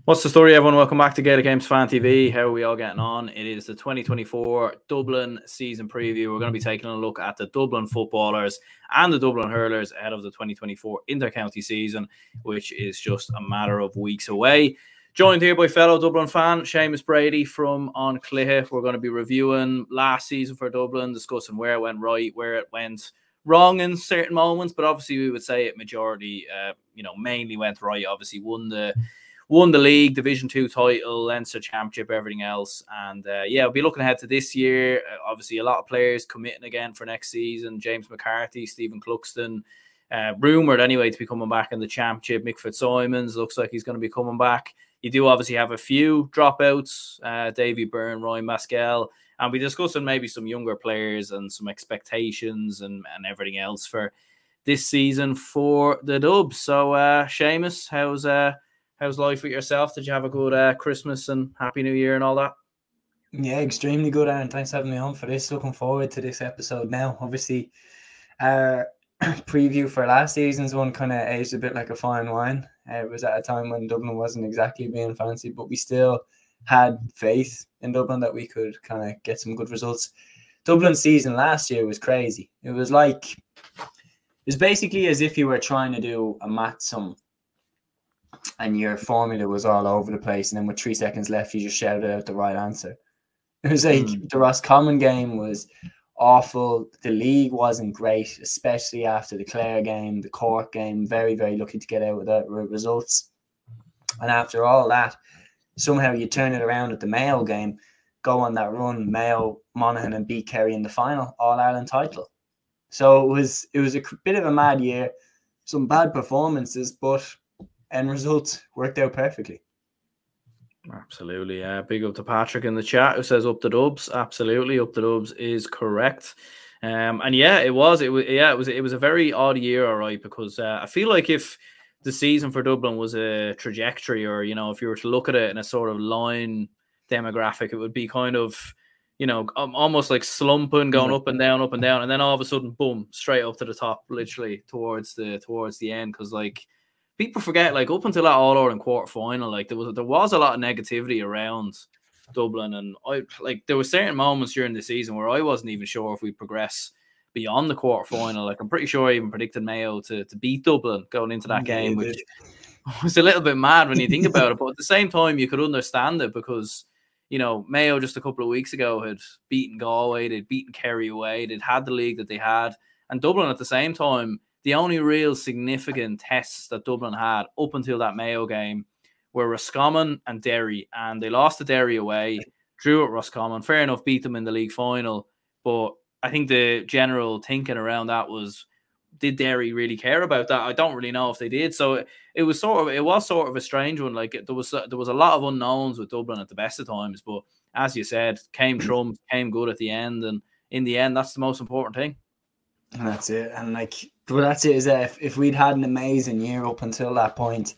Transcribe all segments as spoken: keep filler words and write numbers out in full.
What's the story, everyone? Welcome back to Gaelic Games Fan T V. How are we all getting on? It is the twenty twenty-four Dublin season preview. We're going to be taking a look at the Dublin footballers and the Dublin hurlers ahead of the twenty twenty-four inter-county season, which is just a matter of weeks away. Joined here by fellow Dublin fan, Seamus Brady from On Cliff. We're going to be reviewing last season for Dublin, discussing where it went right, where it went wrong in certain moments, but obviously we would say it majority, uh, you know, mainly went right. Obviously won the Won the league, Division Two title, Leinster Championship, everything else. And uh, yeah, we'll be looking ahead to this year. Uh, obviously, a lot of players committing again for next season. James McCarthy, Stephen Cluxton, uh, rumoured anyway to be coming back in the Championship. Mick Fitzsimons looks like he's going to be coming back. You do obviously have a few dropouts, uh, Davy Byrne, Ryan Maskell. And we'll be discussing maybe some younger players and some expectations and, and everything else for this season for the Dubs. So, uh, Seamus, how's... Uh, How's life with yourself? Did you have a good uh, Christmas and Happy New Year and all that? Yeah, extremely good, Aaron. Thanks for having me on for this. Looking forward to this episode now. Obviously, our preview for last season's one kind of aged a bit like a fine wine. Uh, it was at a time when Dublin wasn't exactly being fancy, but we still had faith in Dublin that we could kind of get some good results. Dublin's season last year was crazy. It was like, it was basically as if you were trying to do a math sum and your formula was all over the place, and then with three seconds left, you just shouted out the right answer. It was like mm. the Roscommon game was awful. The league wasn't great, especially after the Clare game, the Cork game. Very, very lucky to get out with the results. And after all that, somehow you turn it around at the Mayo game, go on that run, Mayo, Monaghan, and beat Kerry in the final, All-Ireland title. So it was it was a bit of a mad year, some bad performances, but end result worked out perfectly. Absolutely. Uh, big up to Patrick in the chat who says up the Dubs. Absolutely, up the Dubs is correct. Um, and yeah, it was. It was. Yeah, it was. It was a very odd year, all right, because uh, I feel like if the season for Dublin was a trajectory, or you know, if you were to look at it in a sort of line demographic, it would be kind of, you know, almost like slumping, going up and down, up and down, and then all of a sudden, boom, straight up to the top, literally towards the towards the end, because like. People forget, like, up until that All-Ireland quarter final, like, there was there was a lot of negativity around Dublin, and I like there were certain moments during the season where I wasn't even sure if we'd progress beyond the quarter final. Like, I'm pretty sure I even predicted Mayo to, to beat Dublin going into that game, yeah, which was a little bit mad when you think about it. But at the same time, you could understand it because, you know, Mayo just a couple of weeks ago had beaten Galway, they'd beaten Kerry away, they'd had the league that they had, and Dublin at the same time. The only real significant tests that Dublin had up until that Mayo game were Roscommon and Derry, and they lost to Derry away, drew at Roscommon. Fair enough, beat them in the league final, but I think the general thinking around that was, did Derry really care about that? I don't really know if they did. So it, it was sort of it was sort of a strange one. Like there was there was a lot of unknowns with Dublin at the best of times, but as you said, came Trump, came good at the end, and in the end, that's the most important thing. And that's it. And like, well, that's it. Is that if, if we'd had an amazing year up until that point,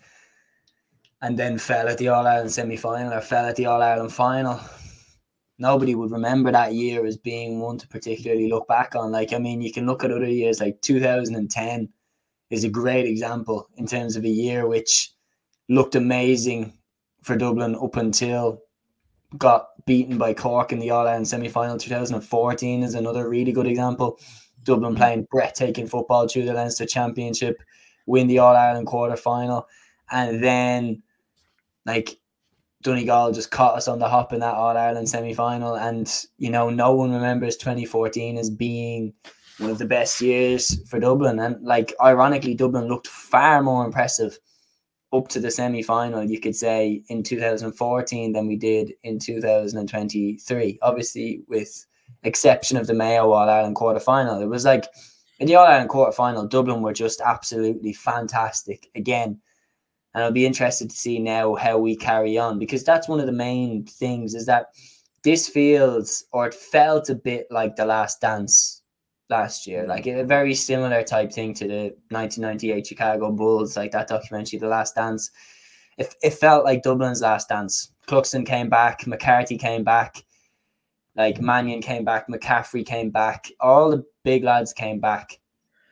and then fell at the All Ireland semi final or fell at the All Ireland final, nobody would remember that year as being one to particularly look back on. Like, I mean, you can look at other years. Like two thousand ten is a great example in terms of a year which looked amazing for Dublin up until got beaten by Cork in the All Ireland semi final. two thousand fourteen is another really good example. Dublin playing breathtaking football through the Leinster Championship, win the All-Ireland quarter-final, and then, like, Donegal just caught us on the hop in that All-Ireland semi-final, and, you know, no one remembers twenty fourteen as being one of the best years for Dublin, and, like, ironically, Dublin looked far more impressive up to the semi-final, you could say, in two thousand fourteen than we did in two thousand twenty-three, obviously, with exception of the Mayo All-Ireland quarter-final. It was like, in the All-Ireland quarter-final, Dublin were just absolutely fantastic again. And I'll be interested to see now how we carry on, because that's one of the main things, is that this feels, or it felt a bit like The Last Dance last year. Like a very similar type thing to the nineteen ninety-eight Chicago Bulls, like that documentary, The Last Dance. It, it felt like Dublin's last dance. Cluxton came back, McCarthy came back, like Mannion came back, McCaffrey came back, all the big lads came back.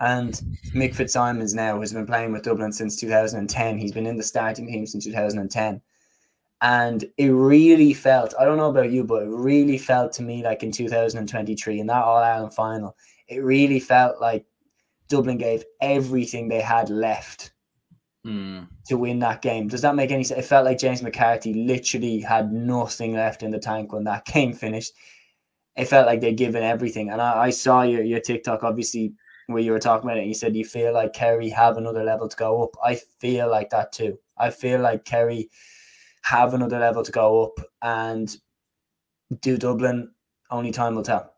And Mick Fitzsimons now has been playing with Dublin since two thousand ten. He's been in the starting team since two thousand ten. And it really felt, I don't know about you, but it really felt to me like in two thousand twenty-three, in that All-Ireland final, it really felt like Dublin gave everything they had left mm. to win that game. Does that make any sense? It felt like James McCarthy literally had nothing left in the tank when that game finished. It felt like they'd given everything. And I, I saw your, your TikTok, obviously, where you were talking about it. And you said you feel like Kerry have another level to go up. I feel like that too. I feel like Kerry have another level to go up, and do Dublin, only time will tell.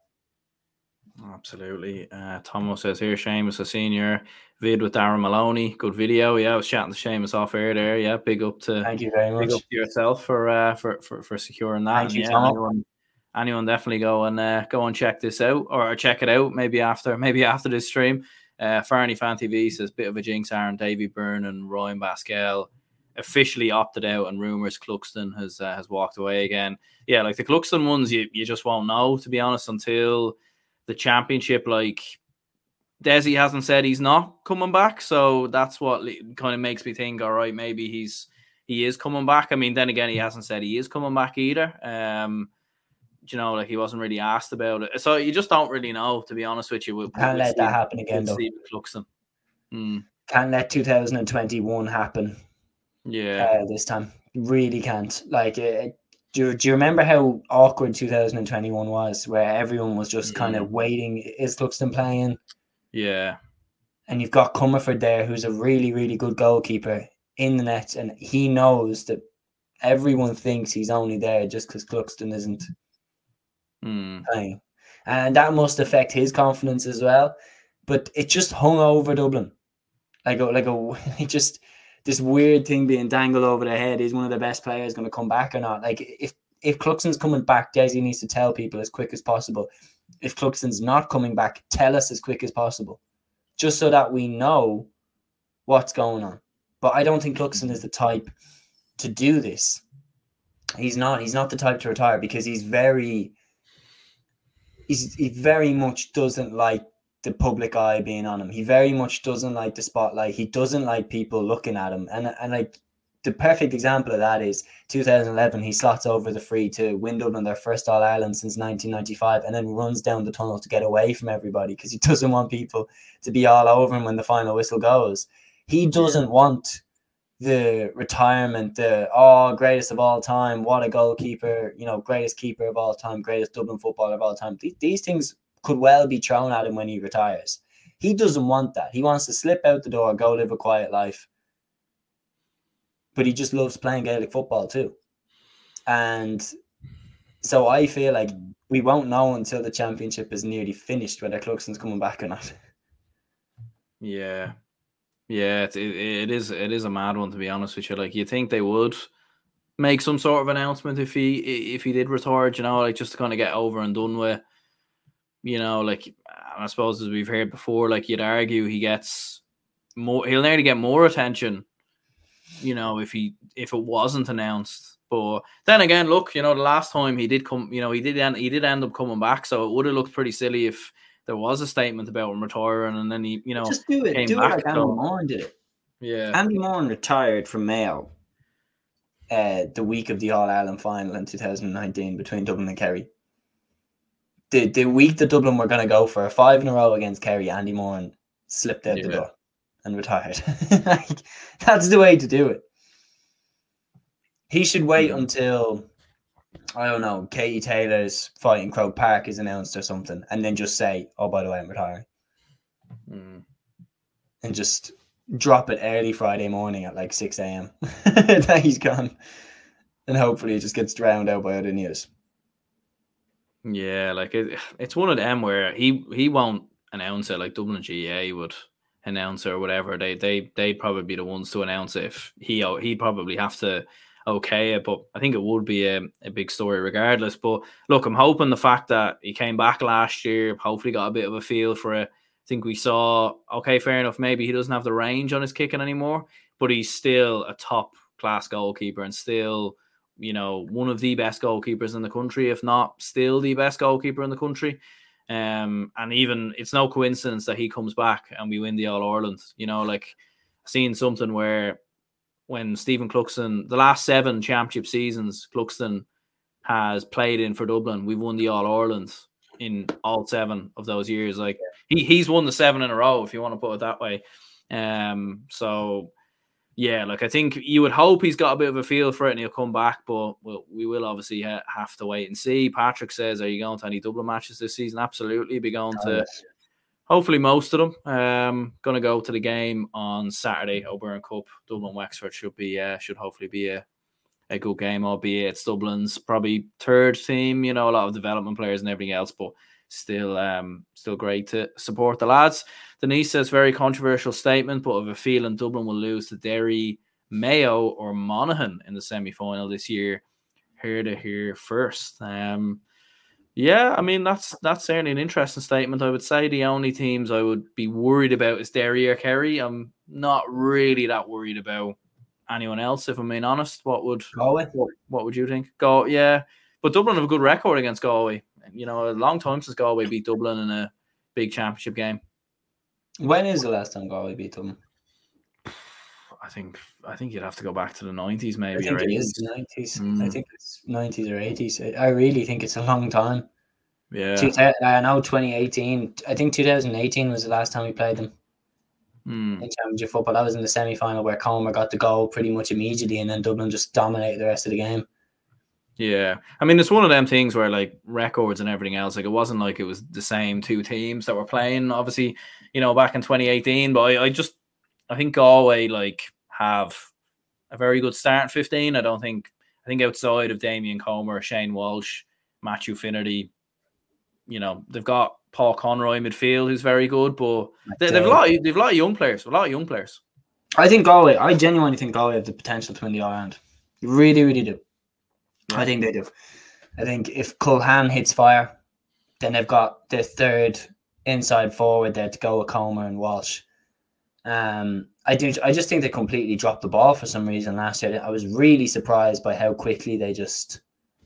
Absolutely. Uh, Thomas says here, Seamus, a senior vid with Darren Maloney. Good video. Yeah, I was chatting to Seamus off air there. Yeah, big up to Thank you very much. Big up to yourself for uh, for, for for securing that. Thank and you, yeah, Tom. anyone, anyone definitely go and uh, go and check this out, or check it out maybe after maybe after this stream. Uh, Farney Fan T V says bit of a jinx. Aaron Davy Byrne and Ryan Basquel officially opted out, and rumors Cluxton has uh, has walked away again. Yeah, like the Cluxton ones, you you just won't know, to be honest, until the championship. Like Desi hasn't said he's not coming back, so that's what kind of makes me think, all right, maybe he's he is coming back. I mean, then again, he hasn't said he is coming back either. Um, you know, like he wasn't really asked about it, so you just don't really know, to be honest with you. With, Can't with let Steve, that happen again, though. Stephen Cluxton. Mm. Can't let two thousand twenty-one happen. Yeah, uh, this time really can't. Like, uh, do, do you remember how awkward two thousand twenty-one was, where everyone was just mm. kind of waiting? Is Cluxton playing? Yeah. And you've got Comerford there, who's a really, really good goalkeeper in the net, and he knows that everyone thinks he's only there just because Cluxton isn't mm. playing, and that must affect his confidence as well. But it just hung over Dublin, like a, like a it just. This weird thing being dangled over their head. Is one of the best players going to come back or not? Like, if if Cluxton's coming back, Desi needs to tell people as quick as possible. If Cluxton's not coming back, tell us as quick as possible, just so that we know what's going on. But I don't think Cluxton is the type to do this. He's not. He's not the type to retire, because he's very. He's he very much doesn't like the public eye being on him. He very much doesn't like the spotlight. He doesn't like people looking at him. And and like the perfect example of that is two thousand eleven. He slots over the free to win Dublin their first All Ireland since nineteen ninety-five, and then runs down the tunnel to get away from everybody because he doesn't want people to be all over him when the final whistle goes. He doesn't want the retirement, the oh greatest of all time, what a goalkeeper, you know, greatest keeper of all time, greatest Dublin footballer of all time. These, these things could well be thrown at him when he retires. He doesn't want that. He wants to slip out the door, go live a quiet life. But he just loves playing Gaelic football too. And so I feel like we won't know until the championship is nearly finished whether Cluxton's coming back or not. Yeah. Yeah, it, it is it is a mad one, to be honest with you. Like, you think they would make some sort of announcement if he if he did retire, you know, like just to kind of get over and done with. You know, like, I suppose as we've heard before, like you'd argue he gets more, he'll nearly get more attention, you know, if he if it wasn't announced. But then again, look, you know, the last time he did come, you know, he did end, he did end up coming back, so it would have looked pretty silly if there was a statement about him retiring and then he, you know, just do it, came do back, it like so. Andy Moran did it. Yeah, Andy Moran retired from Mayo uh, the week of the All Ireland final in two thousand nineteen between Dublin and Kerry. The the week that Dublin were going to go for a five in a row against Kerry, Andy Moran slipped out yeah. the door and retired. Like, that's the way to do it. He should wait mm-hmm. until, I don't know, Katie Taylor's fight in Croke Park is announced or something, and then just say, oh, by the way, I'm retiring. Mm. And just drop it early Friday morning at like six a.m. that he's gone. And hopefully it just gets drowned out by other news. Yeah, like it, it's one of them where he, he won't announce it like Dublin G A A would announce it or whatever. They they they'd probably be the ones to announce it if he he'd probably have to okay it. But I think it would be a, a big story regardless. But look, I'm hoping the fact that he came back last year, hopefully got a bit of a feel for it. I think we saw, okay, fair enough, maybe he doesn't have the range on his kicking anymore, but he's still a top class goalkeeper and still, you know, one of the best goalkeepers in the country, if not still the best goalkeeper in the country. Um, and even it's no coincidence that he comes back and we win the All Ireland. You know, like seeing something where when Stephen Cluxton, the last seven championship seasons, Cluxton has played in for Dublin, we've won the All Ireland in all seven of those years. Like he he's won the seven in a row, if you want to put it that way. Um, so yeah, like I think you would hope he's got a bit of a feel for it and he'll come back, but we'll, we will obviously ha- have to wait and see. Patrick says, are you going to any Dublin matches this season? Absolutely. Be going to Oh, hopefully most of them. Um, going to go to the game on Saturday, O'Byrne Cup. Dublin Wexford should be uh, should hopefully be a, a good game, albeit it's Dublin's probably third team, you know, a lot of development players and everything else, but still um, still great to support the lads. Denise says, very controversial statement, but I have a feeling Dublin will lose to Derry, Mayo, or Monaghan in the semi-final this year. Here to hear first. Um, yeah, I mean, that's that's certainly an interesting statement. I would say the only teams I would be worried about is Derry or Kerry. I'm not really that worried about anyone else, if I'm being honest. What would Galway? What, what would you think? Go, yeah. But Dublin have a good record against Galway. You know, a long time since Galway beat Dublin in a big championship game. When is the last time Galway beat them? I think I think you'd have to go back to the nineties, maybe. I think or it eighties. is the nineties. Mm. I think it's nineties or eighties. I, I really think it's a long time. Yeah. Two, I know twenty eighteen. I think two thousand eighteen was the last time we played them Mm. in championship football. That was in the semi-final where Comer got the goal pretty much immediately, and then Dublin just dominated the rest of the game. Yeah, I mean, it's one of them things where like records and everything else, like it wasn't like it was the same two teams that were playing, obviously, you know, back in twenty eighteen. But I, I just, I think Galway like have a very good start in fifteen. I don't think, I think outside of Damien Comer, Shane Walsh, Matthew Finnerty, you know, they've got Paul Conroy midfield who's very good, but they, they've a lot, of, they've a lot of young players, a lot of young players. I think Galway, I genuinely think Galway have the potential to win the All-Ireland. Really, really do. Yeah. I think they do. I think if Culhane hits fire, then they've got the third inside forward there to go with Comer and Walsh. Um, I do. I just think they completely dropped the ball for some reason last year. I was really surprised by how quickly they just,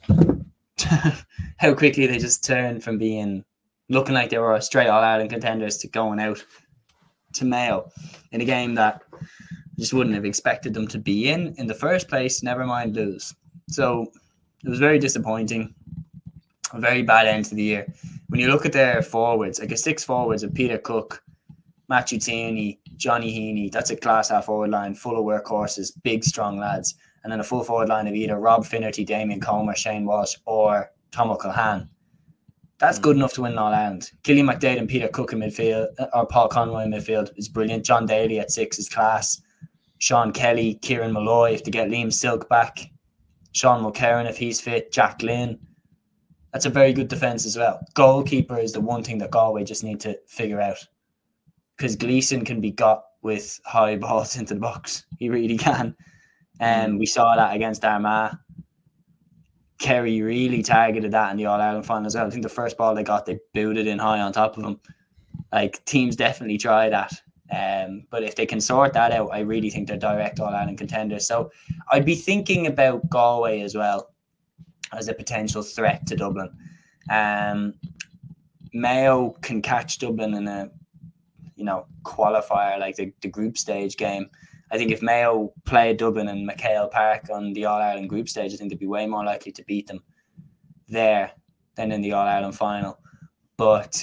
how quickly they just turned from being looking like they were a straight All-Ireland contenders to going out to Mayo in a game that I just wouldn't have expected them to be in in the first place. Never mind lose. So it was very disappointing. A very bad end to the year. When you look at their forwards, like a six forwards of Peter Cook, Matthew Tierney, Johnny Heaney, that's a class half forward line full of workhorses, big strong lads, and then a full forward line of either Rob Finnerty, Damien Comer, Shane Walsh, or Tom Culhane. That's good enough to win an All-Ireland. Killian McDade and Peter Cook in midfield, or Paul Conroy in midfield is brilliant. John Daly at six is class. Sean Kelly, Kieran Malloy, if they get Liam Silk back, Sean Mulcairn if he's fit, Jack Glynn. That's a very good defence as well. Goalkeeper is the one thing that Galway just need to figure out. Because Gleeson can be got with high balls into the box. He really can. And um, we saw that against Armagh. Kerry really targeted that in the All-Ireland final as well. I think the first ball they got, they booted in high on top of them. Like, teams definitely try that. Um, but if they can sort that out, I really think they're direct All-Ireland contenders. So I'd be thinking about Galway as well as a potential threat to Dublin. Um, Mayo can catch Dublin in a, you know, qualifier, like the, the group stage game. I think if Mayo played Dublin and McHale Park on the All-Ireland group stage, I think they'd be way more likely to beat them there than in the All-Ireland final. But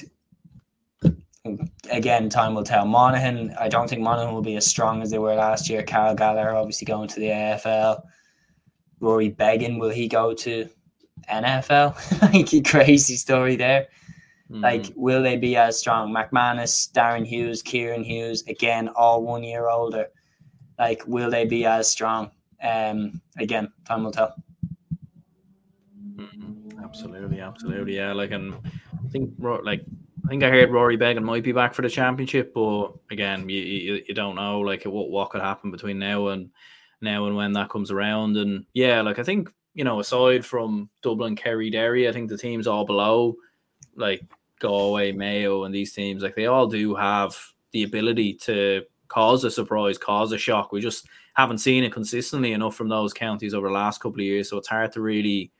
again, time will tell. Monaghan, I don't think Monaghan will be as strong as they were last year. Carl Gallagher obviously going to the A F L. Rory Began, will he go to N F L? Like, a crazy story there. Mm. Like, will they be as strong? McManus, Darren Hughes, Kieran Hughes, again, all one year older. Like, will they be as strong? Um, again, time will tell. Absolutely, absolutely, yeah. Like, and I think, like, I think I heard Rory Began might be back for the championship, but again, you you, you don't know like what what could happen between now and now and when that comes around. And yeah, like I think, you know, aside from Dublin, Kerry, Derry, I think the teams all below, like Galway, Mayo, and these teams, like they all do have the ability to cause a surprise, cause a shock. We just haven't seen it consistently enough from those counties over the last couple of years, so it's hard to really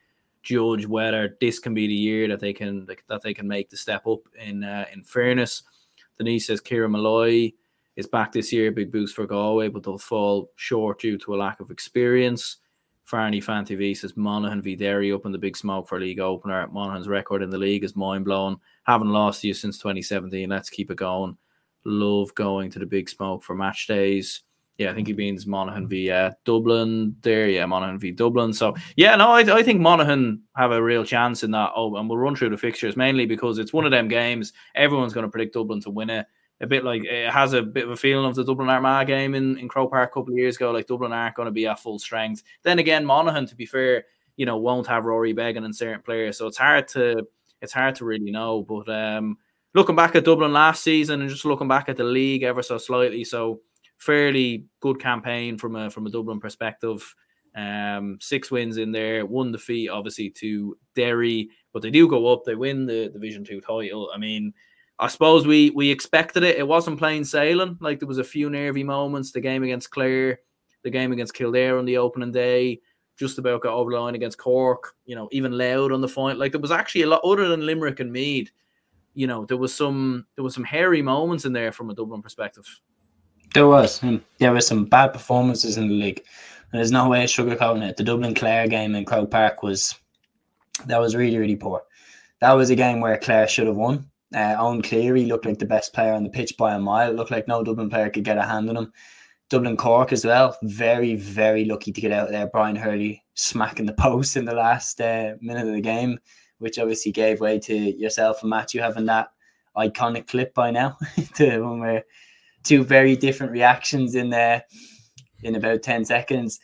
judge whether this can be the year that they can that they can make the step up. In uh, in fairness, Denise says Kieran Malloy is back this year, big boost for Galway, but they'll fall short due to a lack of experience. Farney Fan T V says Monaghan v Derry up in the big smoke for league opener. Monaghan's record in the league is mind blowing. Haven't lost to you since twenty seventeen. Let's keep it going. Love going to the big smoke for match days. Yeah, I think he means Monaghan v uh, Dublin there. Yeah, Monaghan v Dublin. So, yeah, no, I, I think Monaghan have a real chance in that. Oh, and we'll run through the fixtures mainly because it's one of them games. Everyone's going to predict Dublin to win it. A bit like it has a bit of a feeling of the Dublin Armagh game in, in Croke Park a couple of years ago. Like Dublin aren't going to be at full strength. Then again, Monaghan, to be fair, you know, won't have Rory Beggan and certain players. So it's hard to it's hard to really know. But um, looking back at Dublin last season and just looking back at the league ever so slightly, so fairly good campaign from a from a Dublin perspective. Um, six wins in there, one defeat obviously to Derry, but they do go up. They win the Division Two title. I mean, I suppose we we expected it. It wasn't plain sailing. Like there was a few nervy moments. The game against Clare, the game against Kildare on the opening day, just about got over the line against Cork. You know, even Loud on the final. Like there was actually a lot other than Limerick and Meath. You know, there was some there was some hairy moments in there from a Dublin perspective. There was. There were some bad performances in the league. And there's no way of sugarcoating it. The Dublin Clare game in Croke Park was that was really, really poor. That was a game where Clare should have won. Uh, Owen Cleary looked like the best player on the pitch by a mile. It looked like no Dublin player could get a hand on him. Dublin Cork as well. Very, very lucky to get out there. Brian Hurley smacking the post in the last uh, minute of the game, which obviously gave way to yourself and Matthew having that iconic clip by now. to when we're two very different reactions in there in about ten seconds.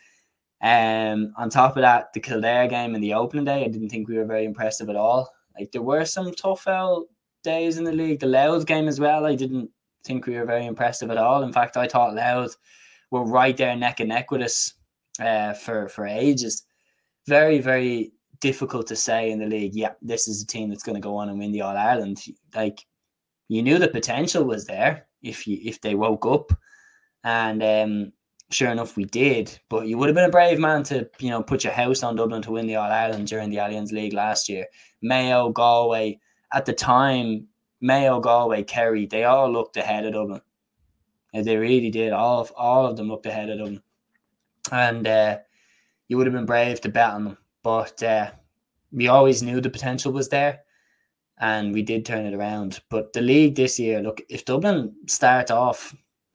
Um, on top of that, the Kildare game in the opening day, I didn't think we were very impressive at all. Like there were some tough out days in the league. The Louth game as well, I didn't think we were very impressive at all. In fact, I thought Louth were right there neck and neck with us uh, for, for ages. Very, very difficult to say in the league, yeah, this is a team that's going to go on and win the All-Ireland. Like, you knew the potential was there if you if they woke up. And um, sure enough, we did. But you would have been a brave man to, you know, put your house on Dublin to win the All-Ireland during the Allianz League last year. Mayo, Galway, at the time, Mayo, Galway, Kerry, they all looked ahead of Dublin. And they really did. All of all of them looked ahead of Dublin. And uh, you would have been brave to bet on them. But uh, we always knew the potential was there. And we did turn it around. But the league this year, look, if Dublin start off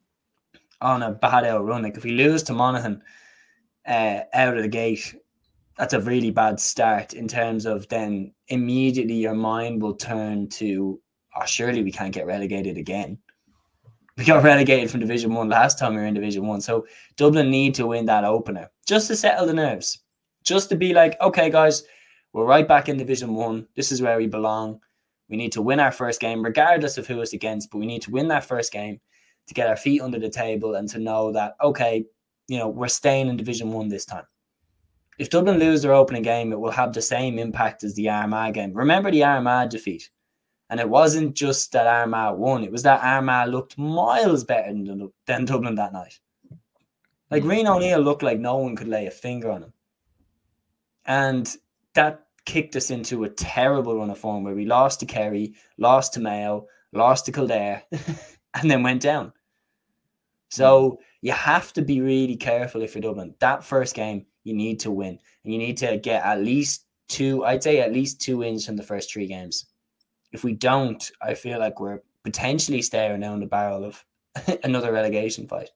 on a bad out run, like if we lose to Monaghan uh, out of the gate, that's a really bad start in terms of then immediately your mind will turn to, oh, surely we can't get relegated again. We got relegated from Division One last time we were in Division One. So Dublin need to win that opener just to settle the nerves. Just to be like, okay, guys, we're right back in Division One. This is where we belong. We need to win our first game, regardless of who it's against, but we need to win that first game to get our feet under the table and to know that, okay, you know, we're staying in Division One this time. If Dublin lose their opening game, it will have the same impact as the Armagh game. Remember the Armagh defeat. And it wasn't just that Armagh won. It was that Armagh looked miles better than, than Dublin that night. Like, Rian O'Neill looked like no one could lay a finger on him. And that kicked us into a terrible run of form where we lost to Kerry, lost to Mayo, lost to Kildare, and then went down. So you have to be really careful if you're Dublin. That first game, you need to win. And you need to get at least two, I'd say at least two wins from the first three games. If we don't, I feel like we're potentially staring down the barrel of another relegation fight.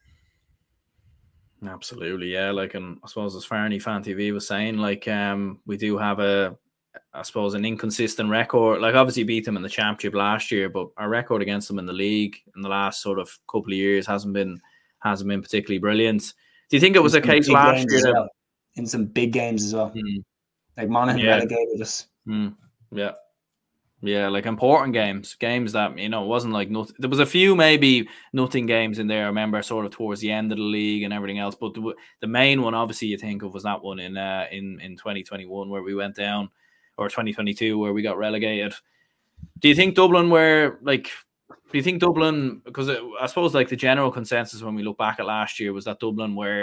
Absolutely, yeah. Like, and I suppose as Farney Fan T V was saying, like, um, we do have a, I suppose, an inconsistent record. Like, obviously beat them in the championship last year, but our record against them in the league in the last sort of couple of years hasn't been hasn't been particularly brilliant. Do you think it was a case last year that, well. in some big games as well? Mm, like Monaghan yeah. relegated us. Mm, yeah. Yeah, like important games, games that, you know, it wasn't like nothing. There was a few maybe nothing games in there, I remember, sort of towards the end of the league and everything else. But the, the main one, obviously, you think of was that one in uh, in in twenty twenty-one where we went down, or twenty twenty-two where we got relegated. Do you think Dublin were like? Do you think Dublin? Because it, I suppose like the general consensus when we look back at last year was that Dublin were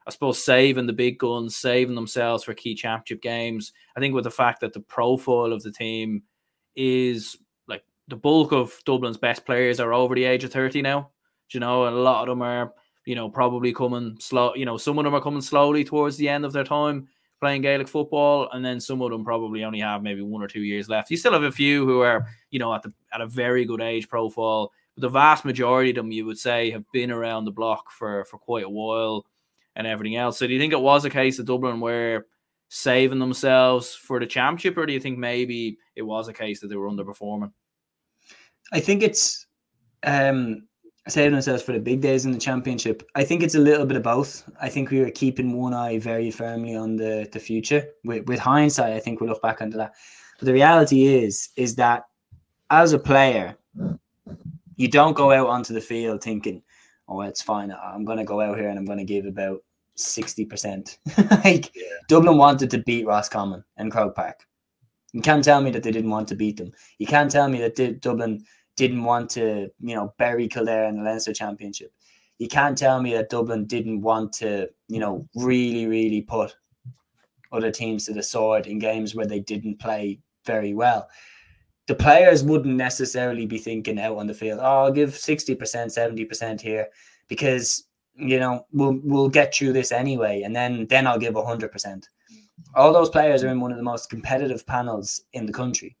I suppose, saving the big guns, saving themselves for key championship games. I think with the fact that the profile of the team is like the bulk of Dublin's best players are over the age of thirty now, you know, and a lot of them are, you know, probably coming slow, you know, some of them are coming slowly towards the end of their time playing Gaelic football, and then some of them probably only have maybe one or two years left. You still have a few who are, you know, at the at a very good age profile, but the vast majority of them, you would say, have been around the block for, for quite a while and everything else. So do you think it was a case of Dublin were saving themselves for the championship, or do you think maybe it was a case that they were underperforming? I think it's um, saving themselves for the big days in the championship. I think it's a little bit of both. I think we were keeping one eye very firmly on the, the future. With, with hindsight, I think we look back onto that. But the reality is, is that as a player, you don't go out onto the field thinking, oh, it's fine, I'm going to go out here and I'm going to give about sixty percent. Like, yeah. Dublin wanted to beat Roscommon and Croke Park. You can't tell me that they didn't want to beat them. You can't tell me that D- Dublin didn't want to, you know, bury Kildare in the Leinster Championship. You can't tell me that Dublin didn't want to, you know, really, really put other teams to the sword in games where they didn't play very well. The players wouldn't necessarily be thinking out on the field, oh, I'll give sixty percent, seventy percent here because, you know, we'll we'll get through this anyway, and then then I'll give one hundred percent. All those players are in one of the most competitive panels in the country.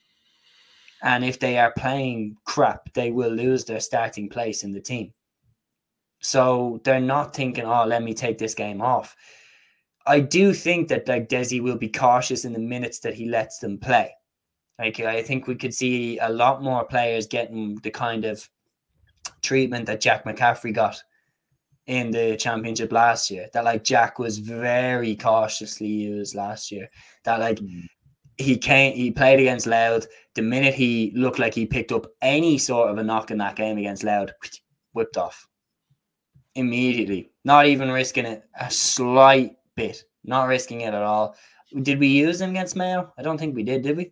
And if they are playing crap, they will lose their starting place in the team. So they're not thinking, oh, let me take this game off. I do think that like Desi will be cautious in the minutes that he lets them play. Like, I think we could see a lot more players getting the kind of treatment that Jack McCaffrey got in the championship last year. That like Jack was very cautiously used last year. That like mm. he came, he played against Louth. The minute he looked like he picked up any sort of a knock in that game against Louth, whipped off immediately. Not even risking it a slight bit. Not risking it at all. Did we use him against Mayo? I don't think we did. Did we?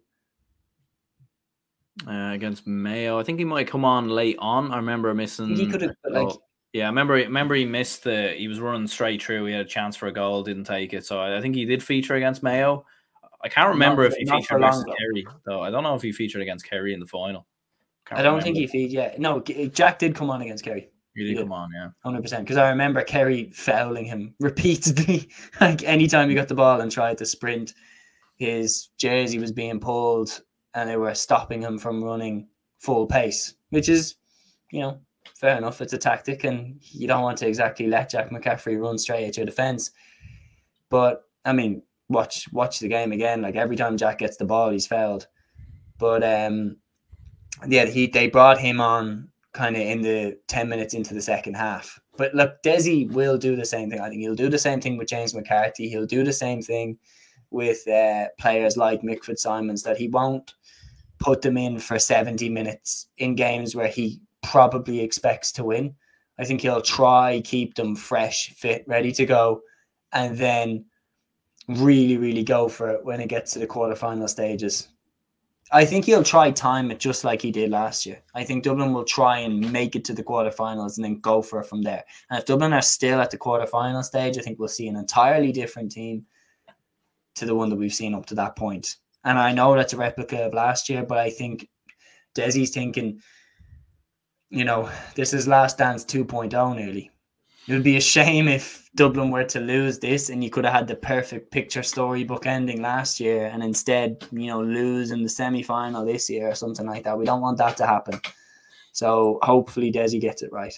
Uh, against Mayo, I think he might come on late on. I remember missing. He could have like. Oh, yeah, I remember. Remember he missed the. He was running straight through. He had a chance for a goal, didn't take it. So I, I think he did feature against Mayo. I can't remember not, if he featured against Kerry though. I don't know if he featured against Kerry in the final. Can't I don't remember. think he featured. Yeah, no, Jack did come on against Kerry. He did, he did. come on, yeah, hundred percent. Because I remember Kerry fouling him repeatedly. Like anytime he got the ball and tried to sprint, his jersey was being pulled, and they were stopping him from running full pace, which is, you know, fair enough. It's a tactic, and you don't want to exactly let Jack McCaffrey run straight at your defense. But I mean, watch watch the game again. Like every time Jack gets the ball, he's fouled. But um, yeah, he they brought him on kind of in the ten minutes into the second half. But look, Desi will do the same thing. I think he'll do the same thing with James McCarthy. He'll do the same thing with uh, players like Mick Fitzsimons, that he won't put them in for seventy minutes in games where he probably expects to win. I think he'll try keep them fresh, fit, ready to go, and then really, really go for it when it gets to the quarterfinal stages. I think he'll try time it just like he did last year. I think Dublin will try and make it to the quarterfinals and then go for it from there. And if Dublin are still at the quarterfinal stage, I think we'll see an entirely different team to the one that we've seen up to that point. And I know that's a replica of last year, but I think Desi's thinking, you know, this is Last Dance two point oh nearly. It would be a shame if Dublin were to lose this and you could have had the perfect picture storybook ending last year and instead, you know, lose in the semi-final this year or something like that. We don't want that to happen. So hopefully Desi gets it right.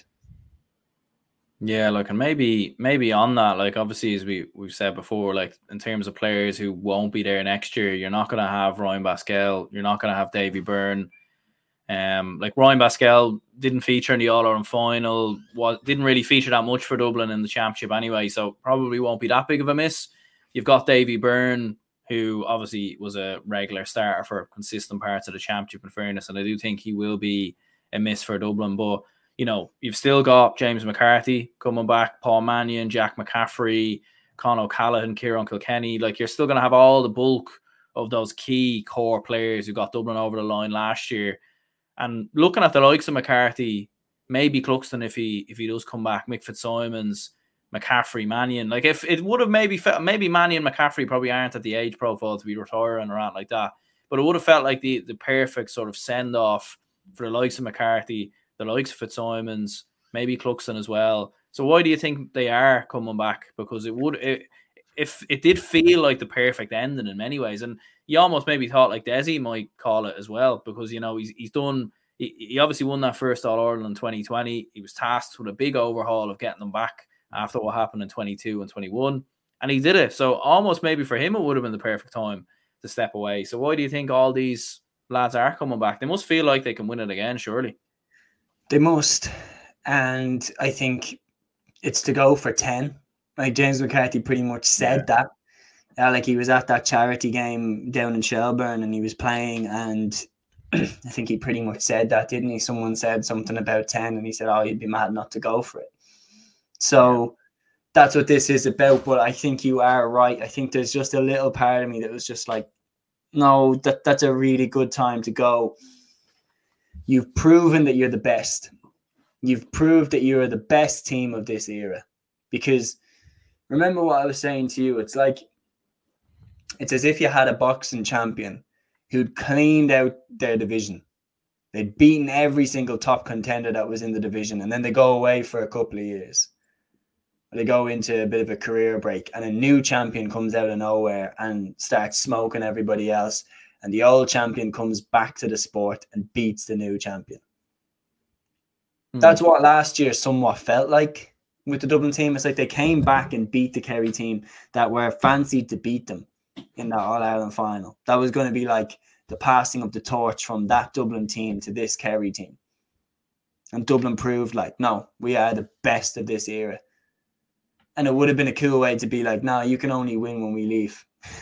Yeah, like, and maybe maybe on that, like, obviously, as we, we've said before, like, in terms of players who won't be there next year, you're not going to have Ryan Baskell, you're not going to have Davy Byrne. Um, like, Ryan Baskell didn't feature in the All-Ireland final, was, didn't really feature that much for Dublin in the championship anyway, so probably won't be that big of a miss. You've got Davy Byrne, who obviously was a regular starter for consistent parts of the championship, in fairness, and I do think he will be a miss for Dublin, but you know, you've still got James McCarthy coming back, Paul Mannion, Jack McCaffrey, Con O'Callaghan, Kieran Kilkenny. Like, you're still going to have all the bulk of those key core players who got Dublin over the line last year. And looking at the likes of McCarthy, maybe Cluxton if he if he does come back, Mick Fitzsimons, McCaffrey, Mannion. Like if it would have maybe felt, maybe Mannion and McCaffrey probably aren't at the age profile to be retiring or anything like that. But it would have felt like the, the perfect sort of send off for the likes of McCarthy, the likes of Fitzsimons, maybe Cluxton as well. So why do you think they are coming back? Because it would, it, if it did feel like the perfect ending in many ways, and you almost maybe thought like Desi might call it as well, because you know he's he's done. He, he obviously won that first All Ireland in twenty twenty. He was tasked with a big overhaul of getting them back after what happened in twenty-two and twenty-one, and he did it. So almost maybe for him it would have been the perfect time to step away. So why do you think all these lads are coming back? They must feel like they can win it again, surely. They must, and I think it's to go for ten. Like James McCarthy pretty much said yeah. that. Uh, like he was at that charity game down in Shelburne and he was playing, and I think he pretty much said that, didn't he? Someone said something about ten and he said, oh, you'd be mad not to go for it. So yeah. that's what this is about. But I think you are right. I think there's just a little part of me that was just like, no, that, that's a really good time to go. You've proven that you're the best. You've proved that you're the best team of this era. Because remember what I was saying to you, it's like, it's as if you had a boxing champion who'd cleaned out their division. They'd beaten every single top contender that was in the division, and then they go away for a couple of years. They go into a bit of a career break, and a new champion comes out of nowhere and starts smoking everybody else, and the old champion comes back to the sport and beats the new champion. Mm. That's what last year somewhat felt like with the Dublin team. It's like they came back and beat the Kerry team that were fancied to beat them in that All-Ireland final. That was going to be like the passing of the torch from that Dublin team to this Kerry team. And Dublin proved like, no, we are the best of this era. And it would have been a cool way to be like, no, you can only win when we leave.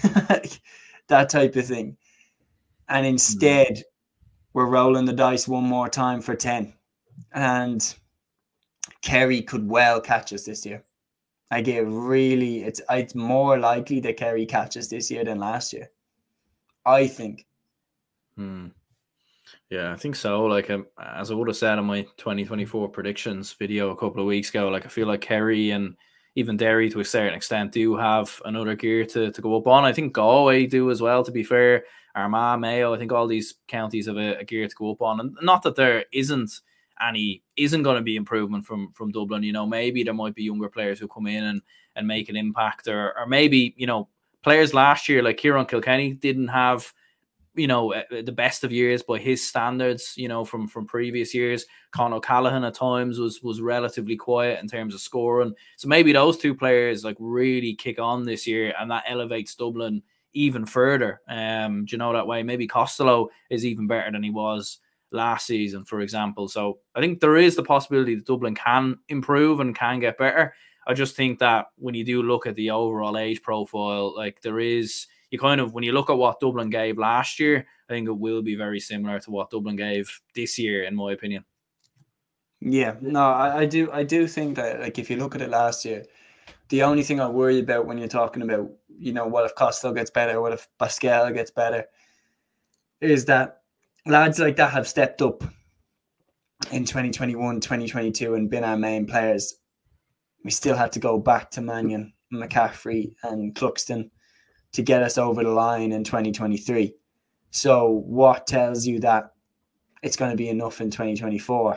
That type of thing. And instead, we're rolling the dice one more time for ten. And Kerry could well catch us this year. I get really, it's it's more likely that Kerry catches this year than last year, I think. Hmm. Yeah, I think so. Like, um, as I would have said in my twenty twenty-four predictions video a couple of weeks ago, like I feel like Kerry and even Derry to a certain extent do have another gear to, to go up on. I think Galway do as well, to be fair. Armagh, Mayo, I think all these counties have a, a gear to go up on. And not that there isn't any, isn't going to be improvement from from Dublin. You know, maybe there might be younger players who come in and, and make an impact, or or maybe, you know, players last year like Kieran Kilkenny didn't have, you know, the best of years by his standards, you know, from, from previous years. Con O'Callaghan at times was was relatively quiet in terms of scoring. So maybe those two players like really kick on this year, and that elevates Dublin even further. Um, do you know that way? Maybe Costello is even better than he was last season, for example. So I think there is the possibility that Dublin can improve and can get better. I just think that when you do look at the overall age profile, like there is, you kind of, when you look at what Dublin gave last year, I think it will be very similar to what Dublin gave this year, in my opinion. Yeah, no, I, I do I do think that, like, if you look at it last year, the only thing I worry about when you're talking about, you know, what if Costello gets better, what if Pascal gets better, is that lads like that have stepped up in twenty twenty-one, twenty twenty-two and been our main players. We still had to go back to Mannion, McCaffrey and Cluxton to get us over the line in twenty twenty-three. So what tells you that it's going to be enough in twenty twenty-four?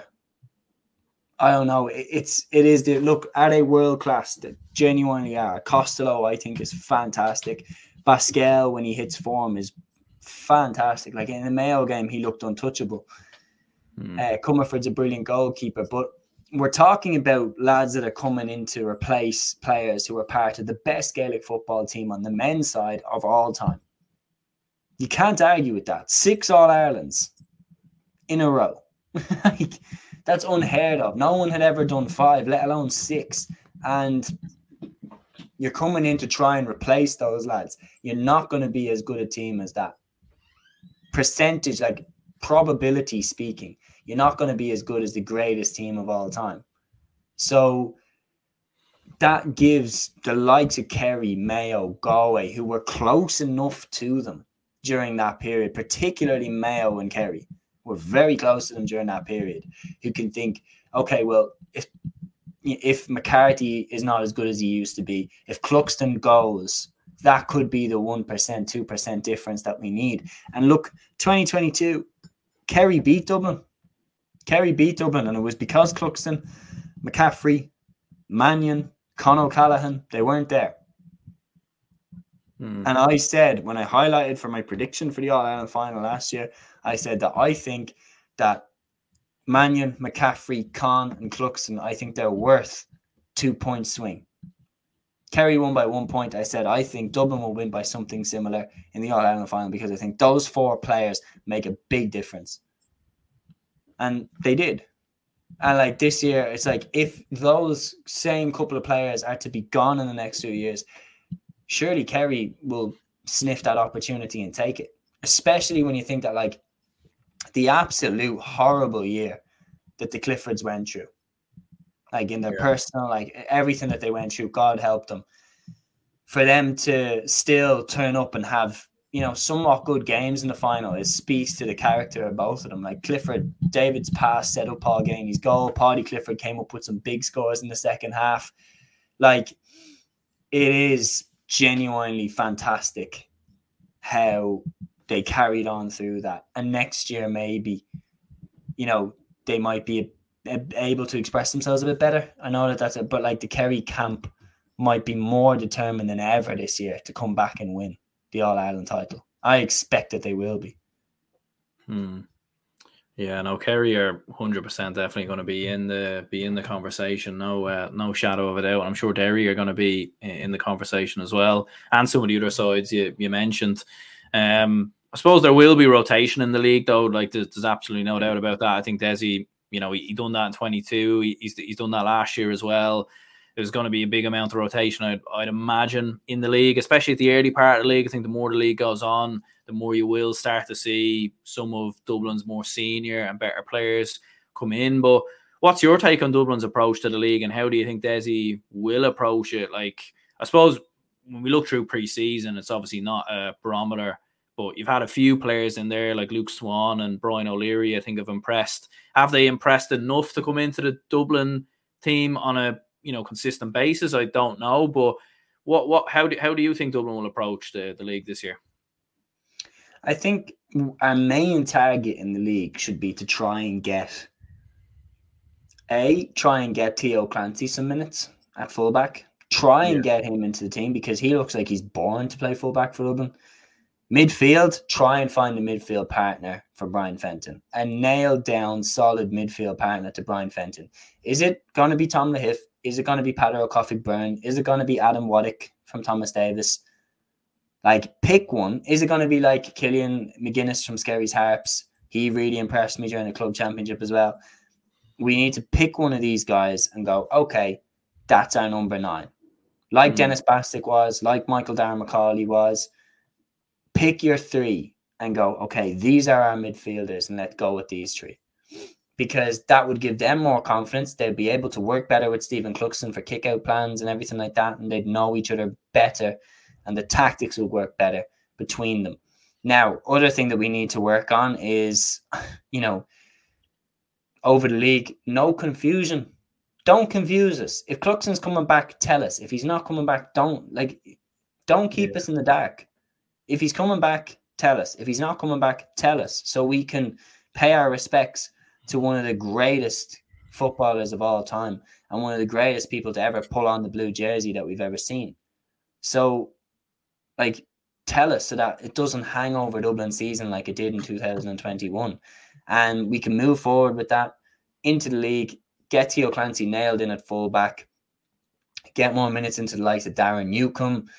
I don't know. It's it is the look. Are they world class? They genuinely are. Costello, I think, is fantastic. Pascal, when he hits form, is fantastic. Like in the Mayo game, he looked untouchable. Mm. Uh, Comerford's a brilliant goalkeeper, but we're talking about lads that are coming in to replace players who are part of the best Gaelic football team on the men's side of all time. You can't argue with that. Six All-Irelands in a row. Like, that's unheard of. No one had ever done five, let alone six. And you're coming in to try and replace those lads. You're not going to be as good a team as that. Percentage, like probability speaking, you're not going to be as good as the greatest team of all time. So that gives the likes of Kerry, Mayo, Galway, who were close enough to them during that period, particularly Mayo and Kerry, were very close to them during that period, who can think, okay, well, if if McCarthy is not as good as he used to be, if Cluxton goes, that could be the one percent, two percent difference that we need. And look, twenty twenty-two, Kerry beat Dublin. Kerry beat Dublin, and it was because Cluxton, McCaffrey, Mannion, Con O'Callaghan, they weren't there. Hmm. And I said, when I highlighted for my prediction for the All-Ireland final last year, I said that I think that Mannion, McCaffrey, Con, and Cluxton, I think they're worth two-point swing. Kerry won by one point. I said, I think Dublin will win by something similar in the All-Ireland final because I think those four players make a big difference. And they did. And like this year, it's like if those same couple of players are to be gone in the next two years, surely Kerry will sniff that opportunity and take it. Especially when you think that like the absolute horrible year that the Cliffords went through. Like in their yeah. personal, like everything that they went through, God help them. For them to still turn up and have, you know, somewhat good games in the final, it speaks to the character of both of them. Like Clifford, David's pass set up Paul Ganey's goal. Paddy Clifford came up with some big scores in the second half. Like, it is genuinely fantastic how they carried on through that. And next year, maybe, you know, they might be able to express themselves a bit better. I know that that's it, but like the Kerry camp might be more determined than ever this year to come back and win the All-Ireland title. I expect that they will be. Hmm. Yeah, no, Kerry are one hundred percent definitely going to be in the be in the conversation. No, uh, no shadow of a doubt. I'm sure Derry are going to be in the conversation as well, and some of the other sides you you mentioned. Um, I suppose there will be rotation in the league, though. Like there's, there's absolutely no doubt about that. I think Desi, you know, he, he done that in twenty-two. He, he's he's done that last year as well. There's going to be a big amount of rotation, I'd, I'd imagine, in the league, especially at the early part of the league. I think the more the league goes on, the more you will start to see some of Dublin's more senior and better players come in. But what's your take on Dublin's approach to the league, and how do you think Desi will approach it? Like, I suppose when we look through pre-season, it's obviously not a barometer, but you've had a few players in there like Luke Swan and Brian O'Leary, I think, have impressed. Have they impressed enough to come into the Dublin team on a you know consistent basis? I don't know, but what what how do how do you think Dublin will approach the, the league this year? I think our main target in the league should be to try and get a try and get Theo Clancy some minutes at fullback. Try and yeah. get him into the team because he looks like he's born to play fullback for Dublin. Midfield, try and find a midfield partner for Brian Fenton and nail down solid midfield partner to Brian Fenton. Is it going to be Tom Lahiff? Is it going to be Patrick O'Coffey-Byrne? Is it going to be Adam Waddick from Thomas Davis? Like, pick one. Is it going to be like Killian McGuinness from Skerry's Harps? He really impressed me during the club championship as well. We need to pick one of these guys and go, okay, that's our number nine. Like mm. Dennis Bastick was, like Michael Darren McCauley was. Pick your three and go, okay, these are our midfielders and let's go with these three. Because that would give them more confidence. They'd be able to work better with Stephen Cluxton for kick-out plans and everything like that, and they'd know each other better, and the tactics would work better between them. Now, other thing that we need to work on is, you know, over the league, no confusion. Don't confuse us. If Cluxton's coming back, tell us. If he's not coming back, don't like, don't keep yeah. us in the dark. If he's coming back, tell us. If he's not coming back, tell us, so we can pay our respects to one of the greatest footballers of all time and one of the greatest people to ever pull on the blue jersey that we've ever seen. So, like, tell us so that it doesn't hang over Dublin season like it did in two thousand twenty-one. And we can move forward with that into the league, get Theo Clancy nailed in at fullback, get more minutes into the likes of Darren Newcombe,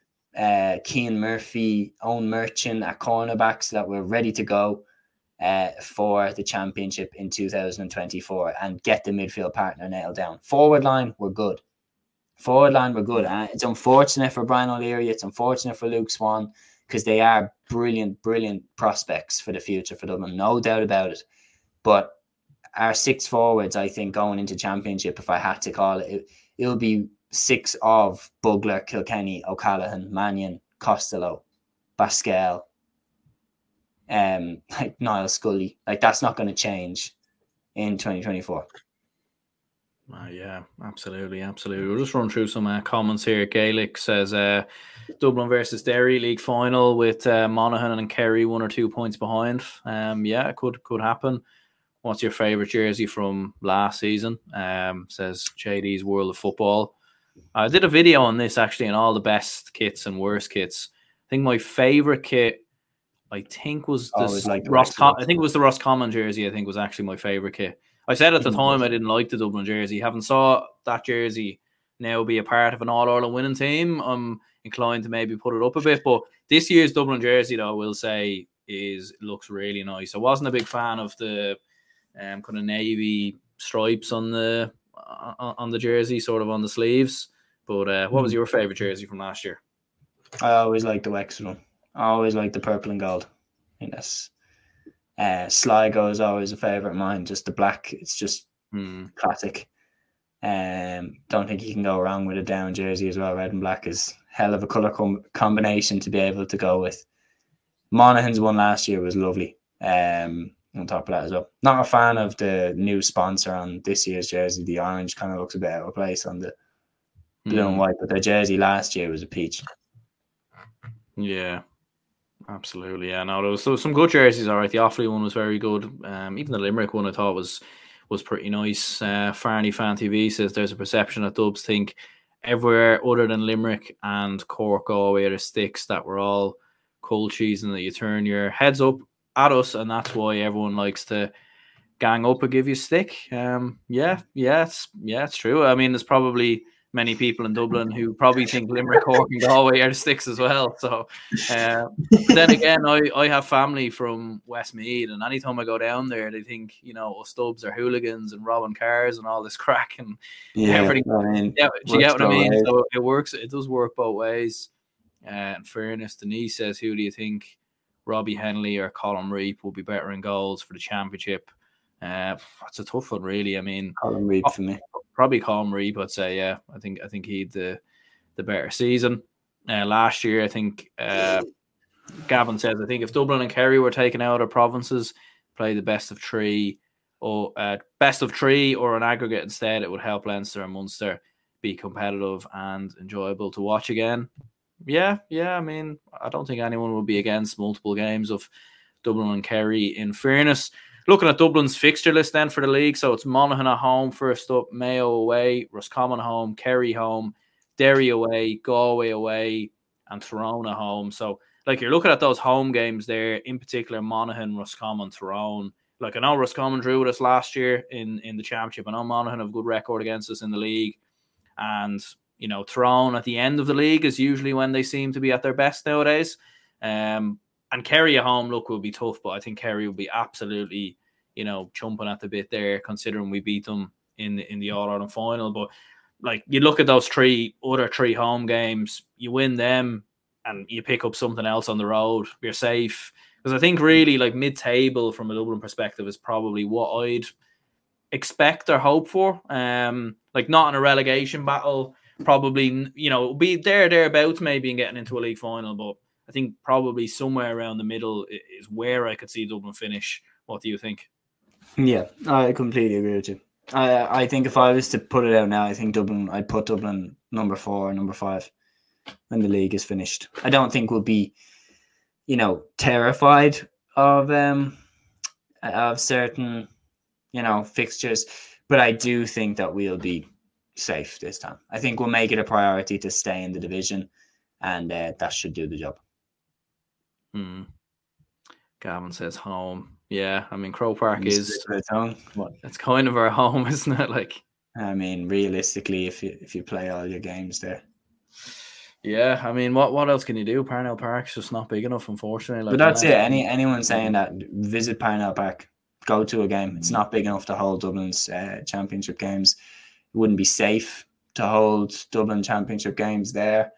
uh, Cian Murphy, Owen Merchant at cornerback, so that we're ready to go uh, for the championship in two thousand twenty-four and get the midfield partner nailed down. Forward line, we're good. Forward line, we're good. Uh, it's unfortunate for Brian O'Leary. It's unfortunate for Luke Swan because they are brilliant, brilliant prospects for the future for Dublin. No doubt about it. But our six forwards, I think, going into championship, if I had to call it, it it'll be six of Bugler, Kilkenny, O'Callaghan, Mannion, Costello, Pascal, um, like Niall Scully. Like, that's not going to change in twenty twenty-four. Uh, yeah, absolutely, absolutely. We'll just run through some uh, comments here. Gaelic says uh, Dublin versus Derry League final with uh, Monaghan and Kerry one or two points behind. Um, yeah, it could could happen. What's your favourite jersey from last season? Um, says J D's World of Football. I did a video on this actually, on all the best kits and worst kits. I think my favourite kit, I think, was this like Ross. Com- I think it was the Roscommon jersey. I think was actually my favourite kit. I said at the time I didn't like the Dublin jersey. Having saw that jersey now be a part of an All-Ireland winning team, I'm inclined to maybe put it up a bit. But this year's Dublin jersey, though, I will say, is looks really nice. I wasn't a big fan of the um, kind of navy stripes on the uh, on the jersey, sort of on the sleeves. But uh, what was your favourite jersey from last year? I always liked the Wexford one. I always liked the purple and gold. I think that's uh, Sligo is always a favourite of mine. Just the black, it's just hmm. classic. Um, don't think you can go wrong with a down jersey as well. Red and black is hell of a colour com- combination to be able to go with. Monaghan's one last year was lovely. Um, on top of that as well. Not a fan of the new sponsor on this year's jersey. The orange kind of looks a bit out of place on the blue mm. and white, but the jersey last year was a peach. Yeah, absolutely. Yeah, no, there was, there was some good jerseys. All right, the Offaly one was very good. Um, even the Limerick one I thought was was pretty nice. Uh, Farney Fan T V says there's a perception that Dubs think everywhere other than Limerick and Cork Galway are the sticks that we're all cold cheese and that you turn your heads up at us, and that's why everyone likes to gang up and give you a stick. Um, yeah, yeah, it's yeah, it's true. I mean, there's probably many people in Dublin who probably think Limerick, Cork, and Galway are the sticks as well. So, uh, but then again, I, I have family from Westmeath, and anytime I go down there, they think, you know, us Dubs are hooligans and robbing cars and all this crack and yeah, everything. I mean, yeah, you get what I mean? Ways. So it works. It does work both ways. Uh, in fairness, Denise says, who do you think, Robbie Henley or Colin Reap, will be better in goals for the championship? Uh, that's a tough one, really. I mean, Colin Reap for me. Probably Colin Reap, I'd say. Yeah, I think I think he had the the better season. Uh, last year, I think uh, Gavin says, I think if Dublin and Kerry were taken out of provinces, play the best of three or uh, best of three or an aggregate instead, it would help Leinster and Munster be competitive and enjoyable to watch again. Yeah, yeah. I mean, I don't think anyone would be against multiple games of Dublin and Kerry. In fairness, looking at Dublin's fixture list then for the league, so it's Monaghan at home first up, Mayo away, Roscommon home, Kerry home, Derry away, Galway away, and Tyrone at home. So, like, you're looking at those home games there, in particular Monaghan, Roscommon, Tyrone. Like, I know Roscommon drew with us last year in, in the championship. I know Monaghan have a good record against us in the league. And, you know, Tyrone at the end of the league is usually when they seem to be at their best nowadays. Um, and Kerry at home, look, will be tough, but I think Kerry will be absolutely, you know, chomping at the bit there, considering we beat them in the, in the All-Ireland final. But, like, you look at those three other three home games, you win them, and you pick up something else on the road, you're safe. Because I think really, like, mid-table from a Dublin perspective is probably what I'd expect or hope for. Um, like, not in a relegation battle, probably, you know, be there, thereabouts maybe in getting into a league final, but I think probably somewhere around the middle is where I could see Dublin finish. What do you think? Yeah, I completely agree with you. I I think if I was to put it out now, I think Dublin, I'd put Dublin number four or number five when the league is finished. I don't think we'll be, you know, terrified of um of certain, you know, fixtures, but I do think that we'll be safe this time. I think we'll make it a priority to stay in the division, and uh, that should do the job. Hmm. Gavin says home. Yeah, I mean, Croke Park is what, it's kind of our home, isn't it? Like, I mean, realistically, if you if you play all your games there. Yeah, I mean, what, what else can you do? Parnell Park's just not big enough, unfortunately. Like, but that's it. Any anyone saying that, visit Parnell Park, go to a game. It's not big enough to hold Dublin's uh, championship games. It wouldn't be safe to hold Dublin championship games there.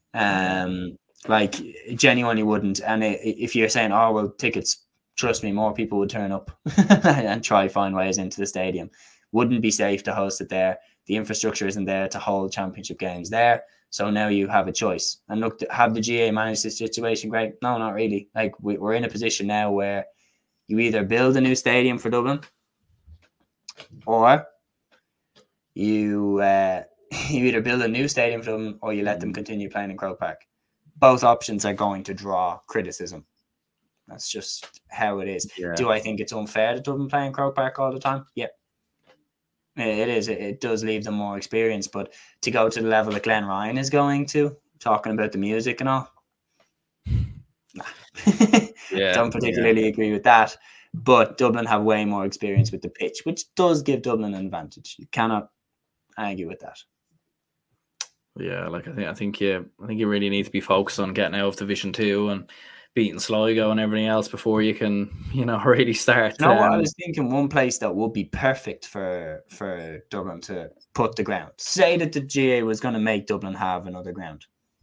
Um, like, genuinely wouldn't. And it, if you're saying, oh, well, tickets, trust me, more people would turn up and try to find ways into the stadium. Wouldn't be safe to host it there. The infrastructure isn't there to hold championship games there. So now you have a choice. And look, have the G A managed this situation? Great. No, not really. Like, we're in a position now where you either build a new stadium for Dublin, or You uh, you either build a new stadium for them or you let them continue playing in Croke Park. Both options are going to draw criticism. That's just how it is. Yeah. Do I think it's unfair that Dublin play in Croke Park all the time? Yeah. It is. It, it does leave them more experience, but to go to the level that Glenn Ryan is going to, talking about the music and all, nah. Yeah, don't particularly yeah. agree with that. But Dublin have way more experience with the pitch, which does give Dublin an advantage. You cannot argue with that. Yeah, like I think I think yeah, I think you really need to be focused on getting out of Division Two and beating Sligo and everything else before you can, you know, really start. You know what? I um, was thinking one place that would be perfect for for Dublin to put the ground. Say that the G A was going to make Dublin have another ground.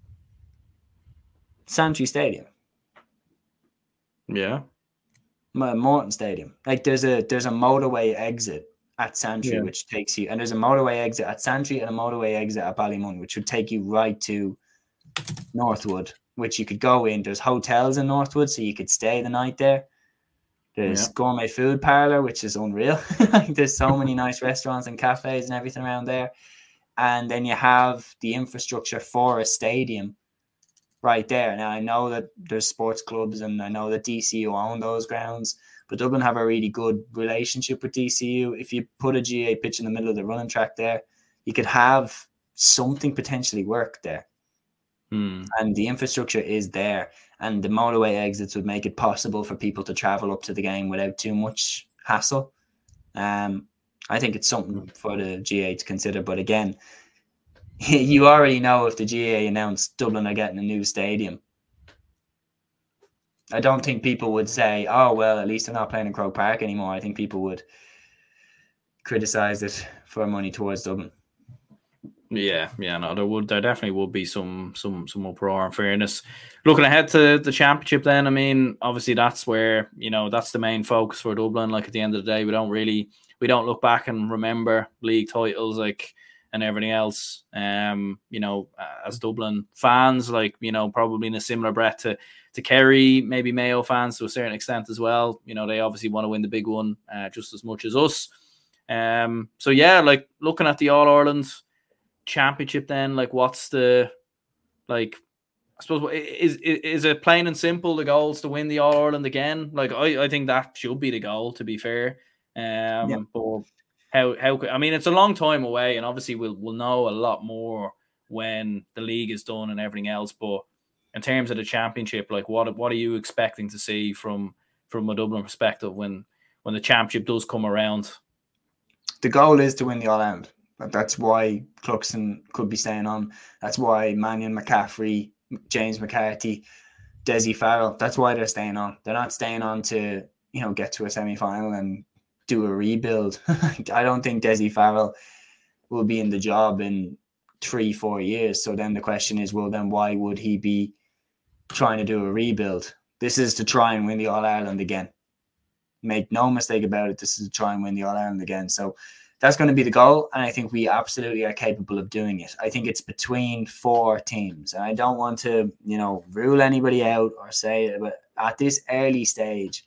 Santry Stadium. Yeah. Morton Stadium. Like there's a there's a motorway exit at Santry, Yeah. which takes you, and there's a motorway exit at Santry and a motorway exit at Ballymun, which would take you right to Northwood, which you could go in. There's hotels in Northwood, so you could stay the night there. There's Yeah. gourmet food parlor, which is unreal. Like there's so many nice restaurants and cafes and everything around there. And then you have the infrastructure for a stadium right there. Now I know that there's sports clubs and I know that D C U own those grounds, but Dublin have a really good relationship with D C U. If you put a G A pitch in the middle of the running track there, you could have something potentially work there. Hmm. And the infrastructure is there, and the motorway exits would make it possible for people to travel up to the game without too much hassle. Um, I think it's something for the G A to consider. But again, you already know if the G A announced Dublin are getting a new stadium, I don't think people would say, oh, well, at least they're not playing in Croke Park anymore. I think people would criticise it for money towards Dublin. Yeah, yeah, no, there would, there definitely would be some, some, some uproar. In fairness, looking ahead to the championship, then I mean, obviously that's where, you know, that's the main focus for Dublin. Like at the end of the day, we don't really, we don't look back and remember league titles like and everything else. Um, you know, as Dublin fans, like you know, probably in a similar breath to to Kerry, maybe Mayo fans to a certain extent as well. You know, they obviously want to win the big one uh, just as much as us. Um, so yeah, like looking at the All Ireland championship then, like what's the like I suppose is, is is it plain and simple the goal is to win the All Ireland again? Like I, I think that should be the goal, to be fair. Um yeah. But how how I mean it's a long time away, and obviously we'll we'll know a lot more when the league is done and everything else. But in terms of the championship, like what what are you expecting to see from from a Dublin perspective when when the championship does come around? The goal is to win the All Ireland. That's why Cluxton could be staying on. That's why Mannion McCaffrey, James McCarthy, Desi Farrell, that's why they're staying on. They're not staying on to, you know, get to a semi-final and do a rebuild. I don't think Desi Farrell will be in the job in three, four years. So then the question is, well, then why would he be trying to do a rebuild? This is to try and win the All-Ireland again. Make no mistake about it. This is to try and win the All-Ireland again. So that's going to be the goal, and I think we absolutely are capable of doing it. I think it's between four teams, and I don't want to, you know, rule anybody out or say it, but at this early stage,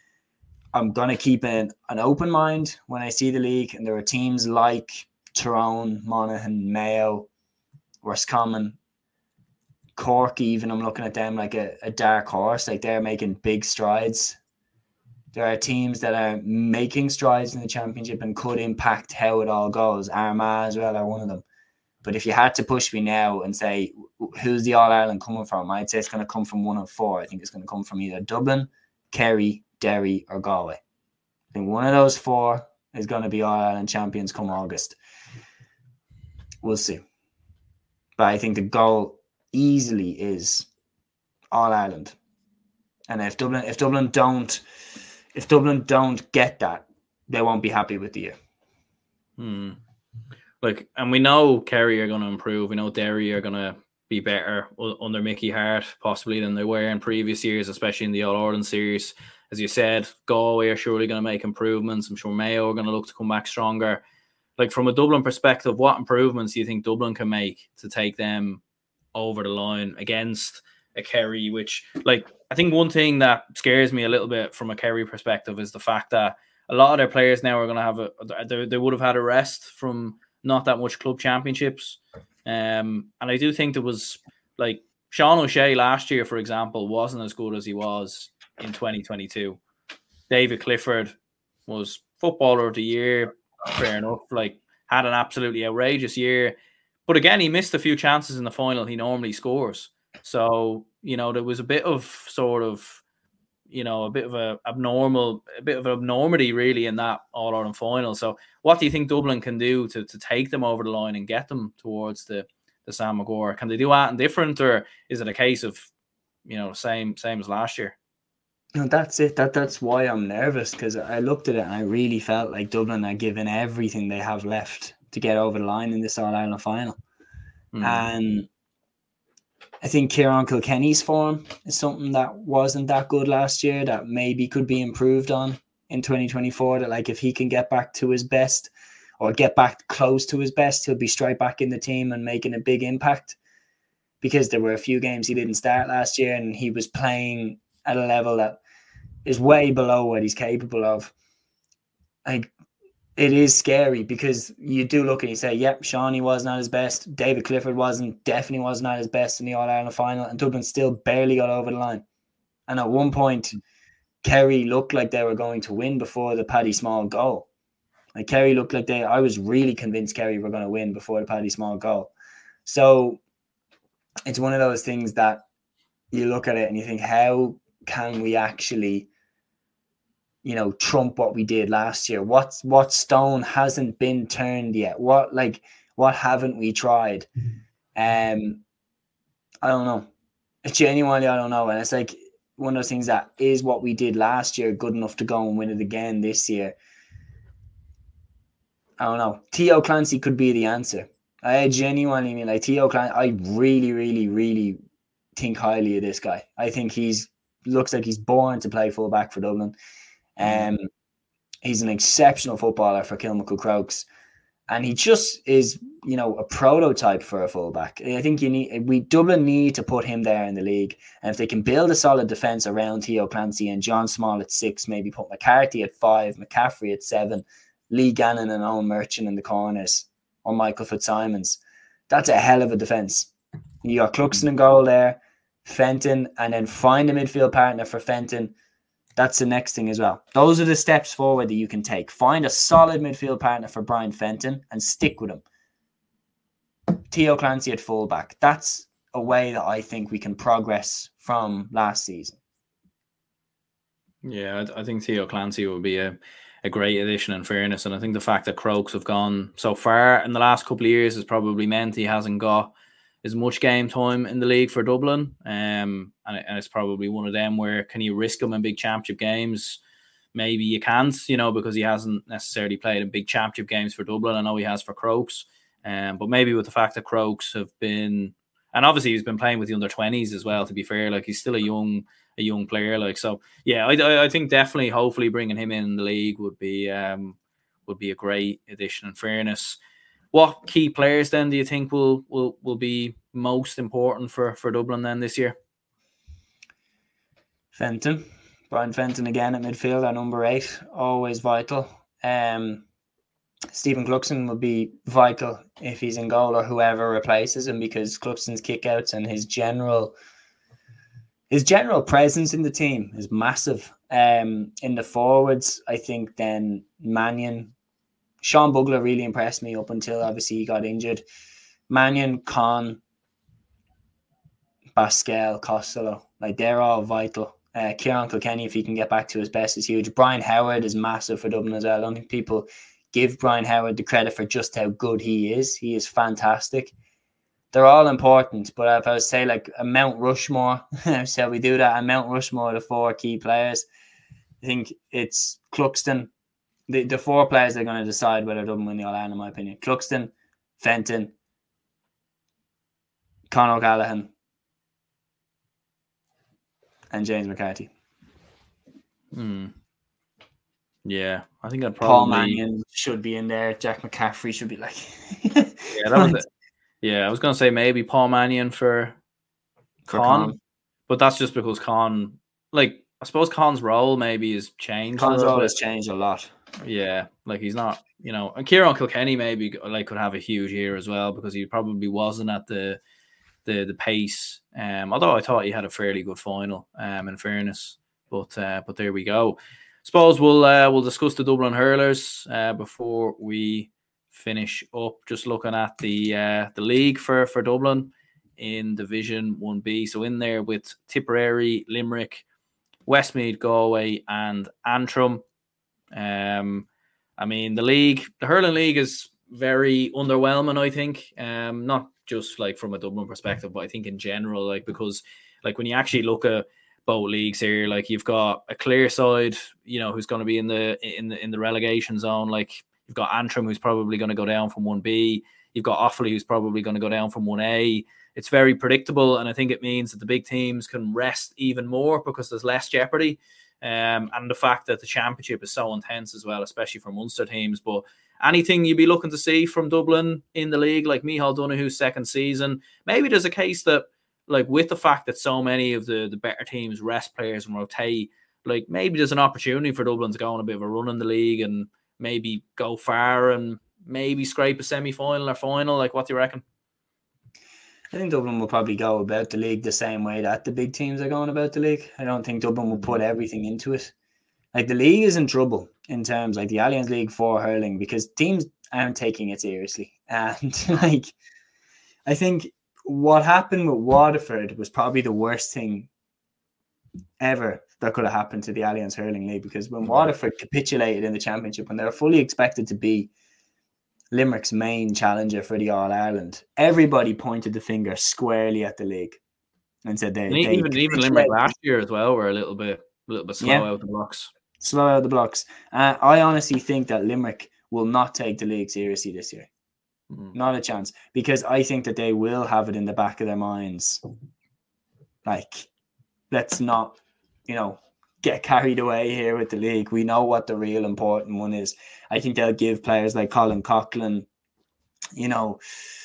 I'm going to keep an, an open mind when I see the league, and there are teams like Tyrone, Monaghan, Mayo, Roscommon, Cork even. I'm looking at them like a, a dark horse, like they're making big strides. There are teams that are making strides in the championship and could impact how it all goes. Armagh as well are one of them. But if you had to push me now and say, who's the All-Ireland coming from? I'd say it's going to come from one of four. I think it's going to come from either Dublin, Kerry, Derry or Galway. I think one of those four is going to be All-Ireland champions come August. We'll see. But I think the goal easily is All-Ireland. And if Dublin, if Dublin don't... If Dublin don't get that, they won't be happy with the year. Hmm. Like, and we know Kerry are going to improve. We know Derry are going to be better under Mickey Hart, possibly than they were in previous years, especially in the All Ireland series. As you said, Galway are surely going to make improvements. I'm sure Mayo are going to look to come back stronger. Like, from a Dublin perspective, what improvements do you think Dublin can make to take them over the line against a Kerry, which, like, I think one thing that scares me a little bit from a Kerry perspective is the fact that a lot of their players now are going to have a, they, they would have had a rest from not that much club championships. Um, and I do think there was, like, Sean O'Shea last year, for example, wasn't as good as he was in twenty twenty-two. David Clifford was footballer of the year, fair enough, like, had an absolutely outrageous year. But again, he missed a few chances in the final he normally scores. So, you know, there was a bit of sort of, you know, a bit of a abnormal, a bit of abnormality really in that All-Ireland final. So what do you think Dublin can do to, to take them over the line and get them towards the, the Sam Maguire? Can they do anything different, or is it a case of, you know, same same as last year? No, that's it. That That's why I'm nervous, because I looked at it and I really felt like Dublin are giving everything they have left to get over the line in this All-Ireland final. Mm. And I think Kieran Kilkenny's form is something that wasn't that good last year, that maybe could be improved on in twenty twenty-four. That, like, if he can get back to his best or get back close to his best, he'll be straight back in the team and making a big impact, because there were a few games he didn't start last year and he was playing at a level that is way below what he's capable of. Like, it is scary, because you do look and you say, yep, Shawnee wasn't at his best. David Clifford wasn't, definitely wasn't at his best in the All-Ireland final, and Dublin still barely got over the line. And at one point, Kerry looked like they were going to win before the Paddy Small goal. Like, Kerry looked like they, I was really convinced Kerry were going to win before the Paddy Small goal. So it's one of those things that you look at it and you think, how can we actually, you know, trump what we did last year? What's what stone hasn't been turned yet? What like what haven't we tried? Um, I don't know. It's genuinely I don't know, and it's like one of those things that is what we did last year good enough to go and win it again this year? I don't know. Theo Clancy could be the answer. I genuinely mean, like, Theo Clancy. I really, really, really think highly of this guy. I think he's looks like he's born to play fullback for Dublin. Um, he's an exceptional footballer for Kilmacud Crokes, and he just is, you know, a prototype for a fullback. I think you need we Dublin need to put him there in the league, and if they can build a solid defence around Theo Clancy and John Small at six, maybe put McCarthy at five, McCaffrey at seven, Lee Gannon and Owen Merchant in the corners, or Michael Fitzsimons, that's a hell of a defence. You got Cluxton in goal there, Fenton, and then find a midfield partner for Fenton. That's the next thing as well. Those are the steps forward that you can take. Find a solid midfield partner for Brian Fenton and stick with him. Theo Clancy at fullback. That's a way that I think we can progress from last season. Yeah, I, I think Theo Clancy will be a, a great addition, in fairness. And I think the fact that Crokes have gone so far in the last couple of years has probably meant he hasn't got as much game time in the league for Dublin. Um, and, and it's probably one of them where, can you risk him in big championship games? Maybe you can't, you know, because he hasn't necessarily played in big championship games for Dublin. I know he has for Crokes. Um, but maybe with the fact that Crokes have been, and obviously he's been playing with the under twenties as well, to be fair, like, he's still a young a young player. Like, so yeah, I, I think definitely, hopefully bringing him in the league would be um, would be a great addition, in fairness. What key players then do you think will will, will be most important for, for Dublin then this year? Fenton. Brian Fenton again at midfield at number eight. Always vital. Um, Stephen Cluxton would be vital if he's in goal, or whoever replaces him, because Cluxton's kickouts and his general his general presence in the team is massive. Um, in the forwards, I think then Mannion, Sean Bugler really impressed me up until obviously he got injured. Mannion, Con, Pascal, Costello, like, they're all vital. Uh, Kieran Kilkenny, if he can get back to his best, is huge. Brian Howard is massive for Dublin as well. I don't think people give Brian Howard the credit for just how good he is. He is fantastic. They're all important, but if I was to say, like, a Mount Rushmore, shall we do that? A Mount Rushmore, the four key players. I think it's Cluxton. The, the four players that are going to decide whether Dublin win the All-Ireland, in my opinion. Cluxton, Fenton, Conor O'Callaghan, and James McCarthy. Hmm. Yeah, I think I'd Paul probably... Mannion should be in there. Jack McCaffrey should be like... yeah, that was it. Yeah, I was going to say maybe Paul Mannion for, for Con, Con, but that's just because Con, like, I suppose Con's role maybe has changed. Con's role has changed a lot. Yeah, like he's not, you know, and Kieran Kilkenny maybe like could have a huge year as well because he probably wasn't at the the the pace. Um, although I thought he had a fairly good final. Um, in fairness, but uh, but there we go. Suppose we'll uh, we'll discuss the Dublin hurlers uh, before we finish up. Just looking at the uh, the league for for Dublin in Division One B. So in there with Tipperary, Limerick, Westmeath, Galway, and Antrim. Um, I mean, the league, the hurling league is very underwhelming, I think. Um, not just like from a Dublin perspective, but I think in general, like because like when you actually look at both leagues here, like you've got a clear side, you know, who's going to be in the in the in the relegation zone. Like you've got Antrim, who's probably going to go down from one B. You've got Offaly, who's probably going to go down from one A. It's very predictable, and I think it means that the big teams can rest even more because there's less jeopardy. Um, and the fact that the championship is so intense as well, especially for Munster teams. But anything you'd be looking to see from Dublin in the league, like Micheál Donoghue's second season, maybe there's a case that, like with the fact that so many of the, the better teams rest players and rotate, like maybe there's an opportunity for Dublin to go on a bit of a run in the league and maybe go far and maybe scrape a semi-final or final. Like, what do you reckon? I think Dublin will probably go about the league the same way that the big teams are going about the league. I don't think Dublin will put everything into it. Like the league is in trouble in terms like the Allianz League for hurling because teams aren't taking it seriously. And like, I think what happened with Waterford was probably the worst thing ever that could have happened to the Allianz Hurling League because when Waterford capitulated in the championship, when they were fully expected to be Limerick's main challenger for the All-Ireland, everybody pointed the finger squarely at the league and said they, they even even Limerick last year as well were a little bit a little bit slow yeah, out the blocks. Slow out the blocks. Uh, I honestly think that Limerick will not take the league seriously this year. Mm. Not a chance, because I think that they will have it in the back of their minds. Like, let's not, you know, get carried away here with the league. We know what the real important one is. I think they'll give players like Colin Coughlin, you know,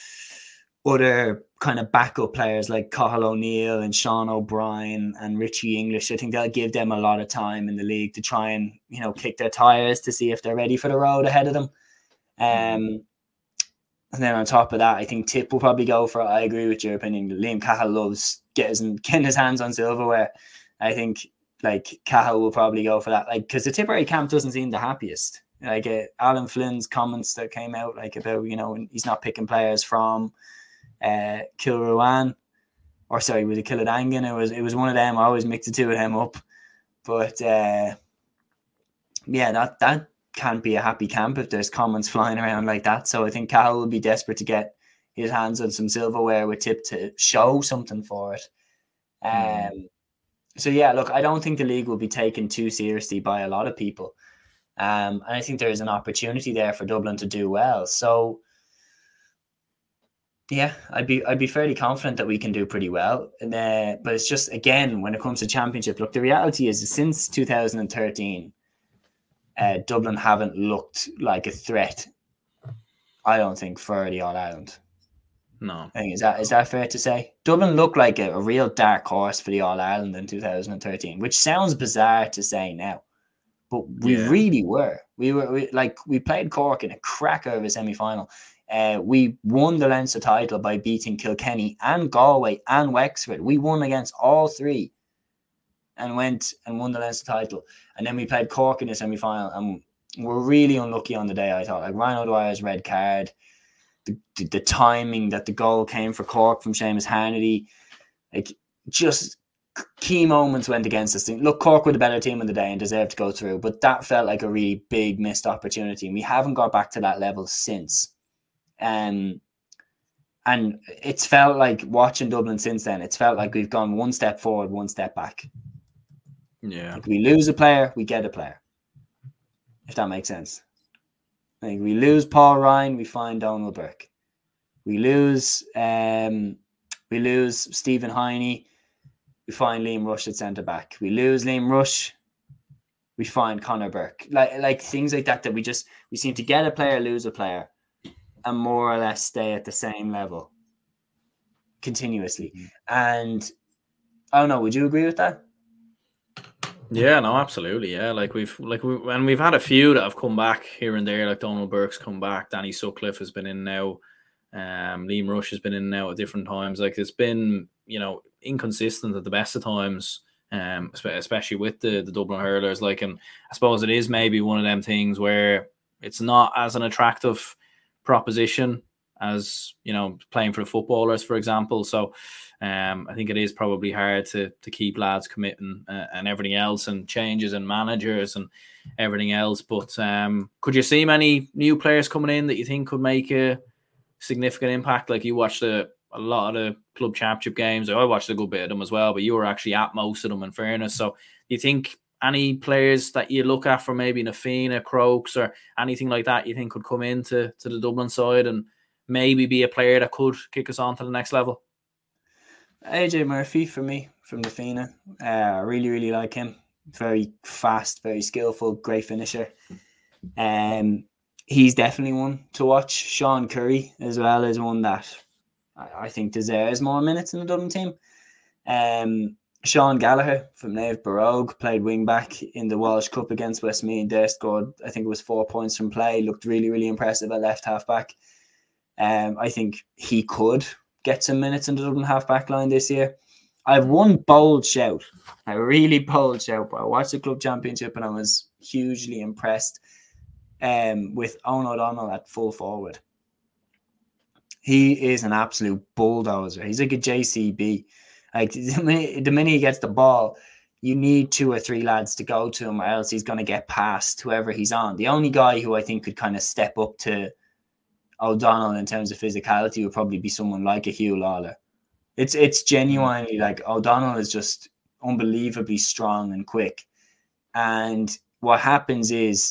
other kind of backup players like Cathal O'Neill and Sean O'Brien and Richie English. I think they'll give them a lot of time in the league to try and, you know, kick their tires to see if they're ready for the road ahead of them. Um, mm-hmm. And then on top of that, I think Tip will probably go for it. I agree with your opinion. Liam Cahill loves getting, getting his hands on silverware. I think like Cahill will probably go for that. Like, because the Tipperary camp doesn't seem the happiest. Like uh, Alan Flynn's comments that came out like about, you know, he's not picking players from uh, Kilruan, or sorry, was it Killadangan? It was, it was one of them. I always mix the two of them up. But uh, yeah, that, that can't be a happy camp if there's comments flying around like that. So I think Cahill will be desperate to get his hands on some silverware with Tip to show something for it. Um, mm. So yeah, look, I don't think the league will be taken too seriously by a lot of people. Um, and I think there is an opportunity there for Dublin to do well. So yeah, I'd be I'd be fairly confident that we can do pretty well. And, uh, but it's just, again, when it comes to championship, look, the reality is since two thousand thirteen, uh, Dublin haven't looked like a threat, I don't think, for the All-Ireland. No. I think, is that is that fair to say? Dublin looked like a, a real dark horse for the All-Ireland in two thousand thirteen, which sounds bizarre to say now. But we yeah. really were. We were we, like we played Cork in a cracker of a semi-final. Uh, we won the Leinster title by beating Kilkenny and Galway and Wexford. We won against all three, and went and won the Leinster title. And then we played Cork in the semi-final, and we're really unlucky on the day. I thought, like Ryan O'Dwyer's red card, the, the the timing that the goal came for Cork from Seamus Hannity, like just. Key moments went against us. Look, Cork were the better team in the day and deserved to go through, but that felt like a really big missed opportunity, and we haven't got back to that level since. Um, and it's felt like watching Dublin since then, it's felt like we've gone one step forward, one step back. Yeah. Like we lose a player, we get a player. If that makes sense. Like we lose Paul Ryan, we find Donald Burke. We lose um, we lose Stephen Heine, we find Liam Rush at centre back. We lose Liam Rush, we find Conor Burke. Like like things like that that we just we seem to get a player, lose a player, and more or less stay at the same level continuously. Mm-hmm. And I don't know, would you agree with that? Yeah, no, absolutely. Yeah, like we've like we and we've had a few that have come back here and there. Like Donald Burke's come back, Danny Sutcliffe has been in now, um, Liam Rush has been in now at different times. Like it's been, you know, inconsistent at the best of times, um, especially with the the Dublin hurlers. Like, and I suppose it is maybe one of them things where it's not as an attractive proposition as, you know, playing for the footballers, for example. So um, I think it is probably hard to to keep lads committing uh, and everything else, and changes and managers and everything else. But um, could you see many new players coming in that you think could make a significant impact? Like you watched a, a lot of the club championship games. I watched a good bit of them as well, but you were actually at most of them, in fairness. So do you think any players that you look at from maybe Na Fianna, Crokes, or anything like that you think could come into to the Dublin side and maybe be a player that could kick us on to the next level? A J Murphy for me from the Fianna. Uh, I really, really like him. Very fast, very skillful, great finisher. Um, he's definitely one to watch. Sean Curry as well is one that I, I think deserves more minutes in the Dublin team. Um, Sean Gallagher from Naomh Barogue played wing back in the Walsh Cup against Westmeath. There scored, I think it was four points from play. Looked really, really impressive at left half back. Um, I think he could get some minutes in the Dublin half back line this year. I have one bold shout, a really bold shout. But I watched the club championship and I was hugely impressed um, with Owen O'Donnell at full forward. He is an absolute bulldozer. He's like a J C B. Like the minute, the minute he gets the ball, you need two or three lads to go to him, or else he's going to get past whoever he's on. The only guy who I think could kind of step up to O'Donnell in terms of physicality would probably be someone like a Hugh Lawler. It's it's genuinely like O'Donnell is just unbelievably strong and quick. And what happens is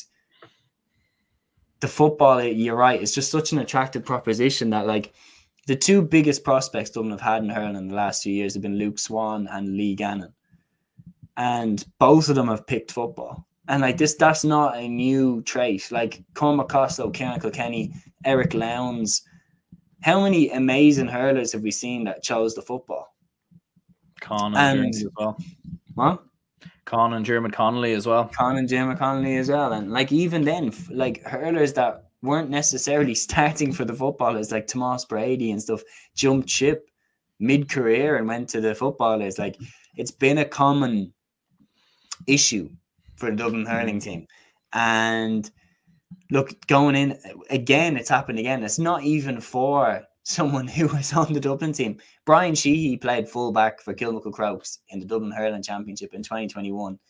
the football, you're right, it's just such an attractive proposition that like the two biggest prospects Dublin have had in hurling in the last few years have been Luke Swan and Lee Gannon. And both of them have picked football. And like this, that's not a new trait. Like Cormac Costello, Kieran Kilkenny, Eric Lowndes. How many amazing hurlers have we seen that chose the football? Con and, and as well. What? Con and Jeremy Connolly as well. Con and Jeremy Connolly as well. And like even then, like hurlers that weren't necessarily starting for the footballers, like Tomas Brady and stuff, jumped ship mid-career and went to the footballers. Like it's been a common issue for the Dublin hurling team. And look, going in again, it's happened again. It's not even for someone who was on the Dublin team. Brian Sheehy played fullback for Kilmacud Crokes in the Dublin Hurling Championship in twenty twenty-one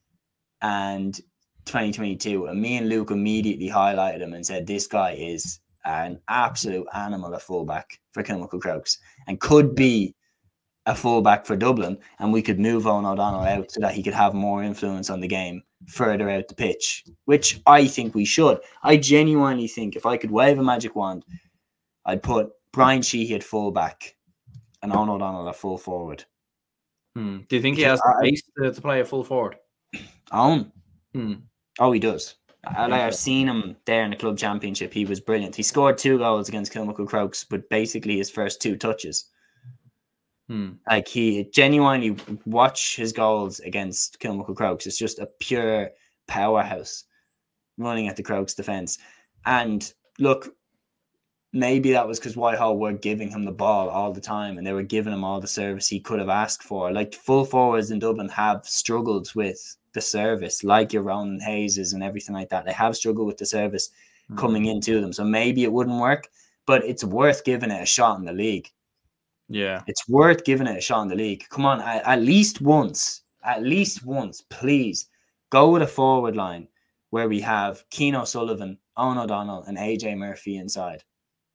and twenty twenty-two. And me and Luke immediately highlighted him and said, this guy is an absolute animal at fullback for Kilmacud Crokes and could be a fullback for Dublin, and we could move Owen O'Donnell out so that he could have more influence on the game further out the pitch, which I think we should. I genuinely think if I could wave a magic wand, I'd put Brian Sheehy at fullback and Owen O'Donnell at full forward. Hmm. Do you think he has the pace to, to play a full forward? Owen? Hmm. Oh, he does. I, like, I've seen him there in the club championship. He was brilliant. He scored two goals against Kilmacud Crokes, but basically his first two touches. Hmm. Like he genuinely watch his goals against Kilmacud Crokes. It's just a pure powerhouse running at the Crokes defense. And look, maybe that was because Whitehall were giving him the ball all the time and they were giving him all the service he could have asked for. Like full forwards in Dublin have struggled with the service, like your Ronan Hayeses and everything like that. They have struggled with the service hmm. coming into them. So maybe it wouldn't work, but it's worth giving it a shot in the league. Yeah, it's worth giving it a shot in the league. Come on, at, at least once, at least once, please go with a forward line where we have Cian O'Sullivan, Owen O'Donnell, and A J Murphy inside,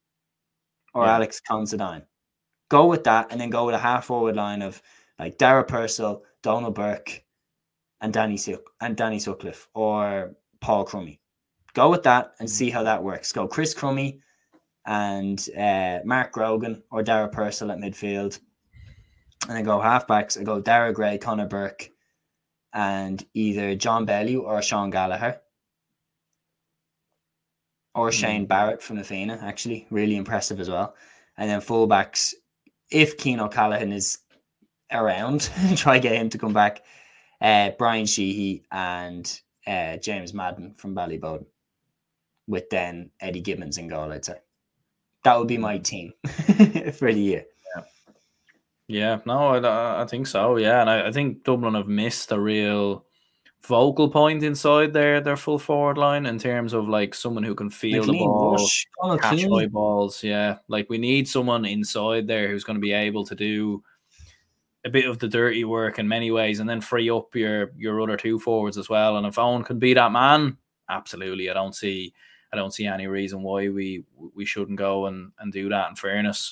or yeah. Alex Considine. Go with that, and then go with a half forward line of like Dara Purcell, Donald Burke, and Danny Suck and Danny Sutcliffe or Paul Crummy. Go with that and see how that works. Go Chris Crummy and uh, Mark Grogan or Dara Purcell at midfield. And then go halfbacks. I go Dara Gray, Conor Burke, and either John Bellew or Sean Gallagher. Or Shane mm. Barrett from the Fianna, actually. Really impressive as well. And then fullbacks, if Cian O'Callaghan is around, try get him to come back. uh, Brian Sheehy and uh, James Madden from Ballyboden, with then Eddie Gibbons in goal, I'd say. That would be my team for the year. Yeah, yeah no, I, I think so, yeah. And I, I think Dublin have missed a real vocal point inside their, their full forward line in terms of like someone who can feel the ball, catch high balls. Yeah, like we need someone inside there who's going to be able to do a bit of the dirty work in many ways and then free up your your other two forwards as well. And if Owen can be that man, absolutely. I don't see I don't see any reason why we we shouldn't go and, and do that, in fairness.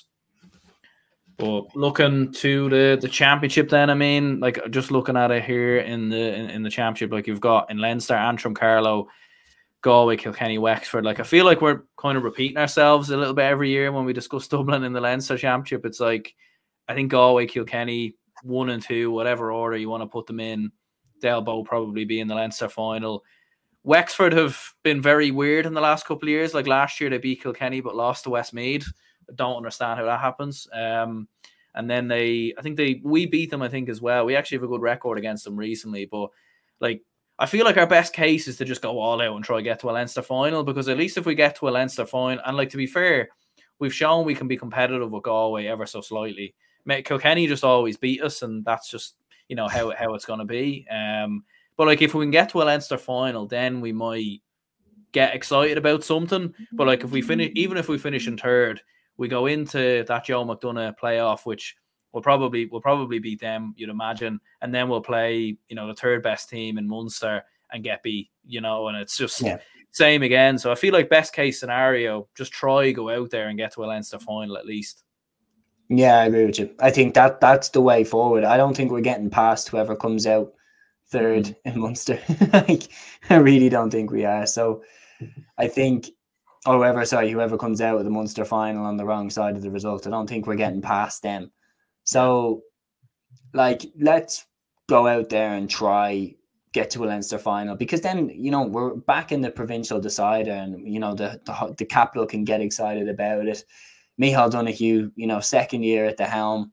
But looking to the, the championship then, I mean, like just looking at it here in the in, in the championship, like you've got in Leinster, Antrim, Carlow, Galway, Kilkenny, Wexford. Like I feel like we're kind of repeating ourselves a little bit every year when we discuss Dublin in the Leinster championship. It's like, I think Galway, Kilkenny, one and two, whatever order you want to put them in, they'll both probably be in the Leinster final. Wexford have been very weird in the last couple of years. Like last year they beat Kilkenny but lost to Westmeath. I don't understand how that happens. Um, and then they, I think they, we beat them, I think, as well. We actually have a good record against them recently. But like, I feel like our best case is to just go all out and try to get to a Leinster final, because at least if we get to a Leinster final, and like to be fair, we've shown we can be competitive with Galway ever so slightly. Kilkenny just always beat us, and that's just, you know, how, how it's going to be. Um, but like if we can get to a Leinster final, then we might get excited about something. But like if we finish, even if we finish in third, we go into that Joe McDonagh playoff, which will probably will probably beat them, you'd imagine, and then we'll play, you know, the third best team in Munster and get beat, you know, and it's just yeah. same again. So I feel like best case scenario, just try go out there and get to a Leinster final at least. Yeah, I agree with you. I think that that's the way forward. I don't think we're getting past whoever comes out third mm. in Munster. Like, I really don't think we are. So I think, or whoever, sorry, whoever comes out of the Munster final on the wrong side of the result, I don't think we're getting past them. So, like, let's go out there and try get to a Leinster final, because then, you know, we're back in the provincial decider, and, you know, the the, the capital can get excited about it. Micheál Donoghue, you know, second year at the helm.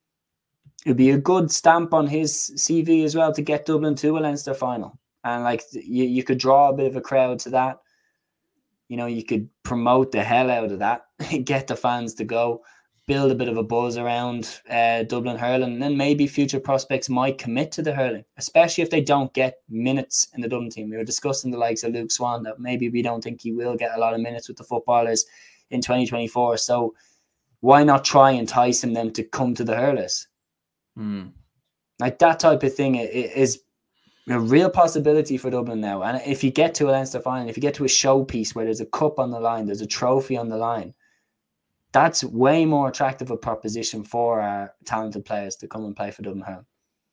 It would be a good stamp on his C V as well to get Dublin to a Leinster final. And, like, you, you could draw a bit of a crowd to that. You know, you could promote the hell out of that, get the fans to go, build a bit of a buzz around uh, Dublin hurling, and then maybe future prospects might commit to the hurling, especially if they don't get minutes in the Dublin team. We were discussing the likes of Luke Swan, that maybe we don't think he will get a lot of minutes with the footballers in twenty twenty-four. So why not try and entice him then to come to the hurlers? Mm. Like that type of thing is a real possibility for Dublin now. And if you get to a Leinster final, if you get to a showpiece where there's a cup on the line, there's a trophy on the line, that's way more attractive a proposition for our talented players to come and play for Dublin hurling.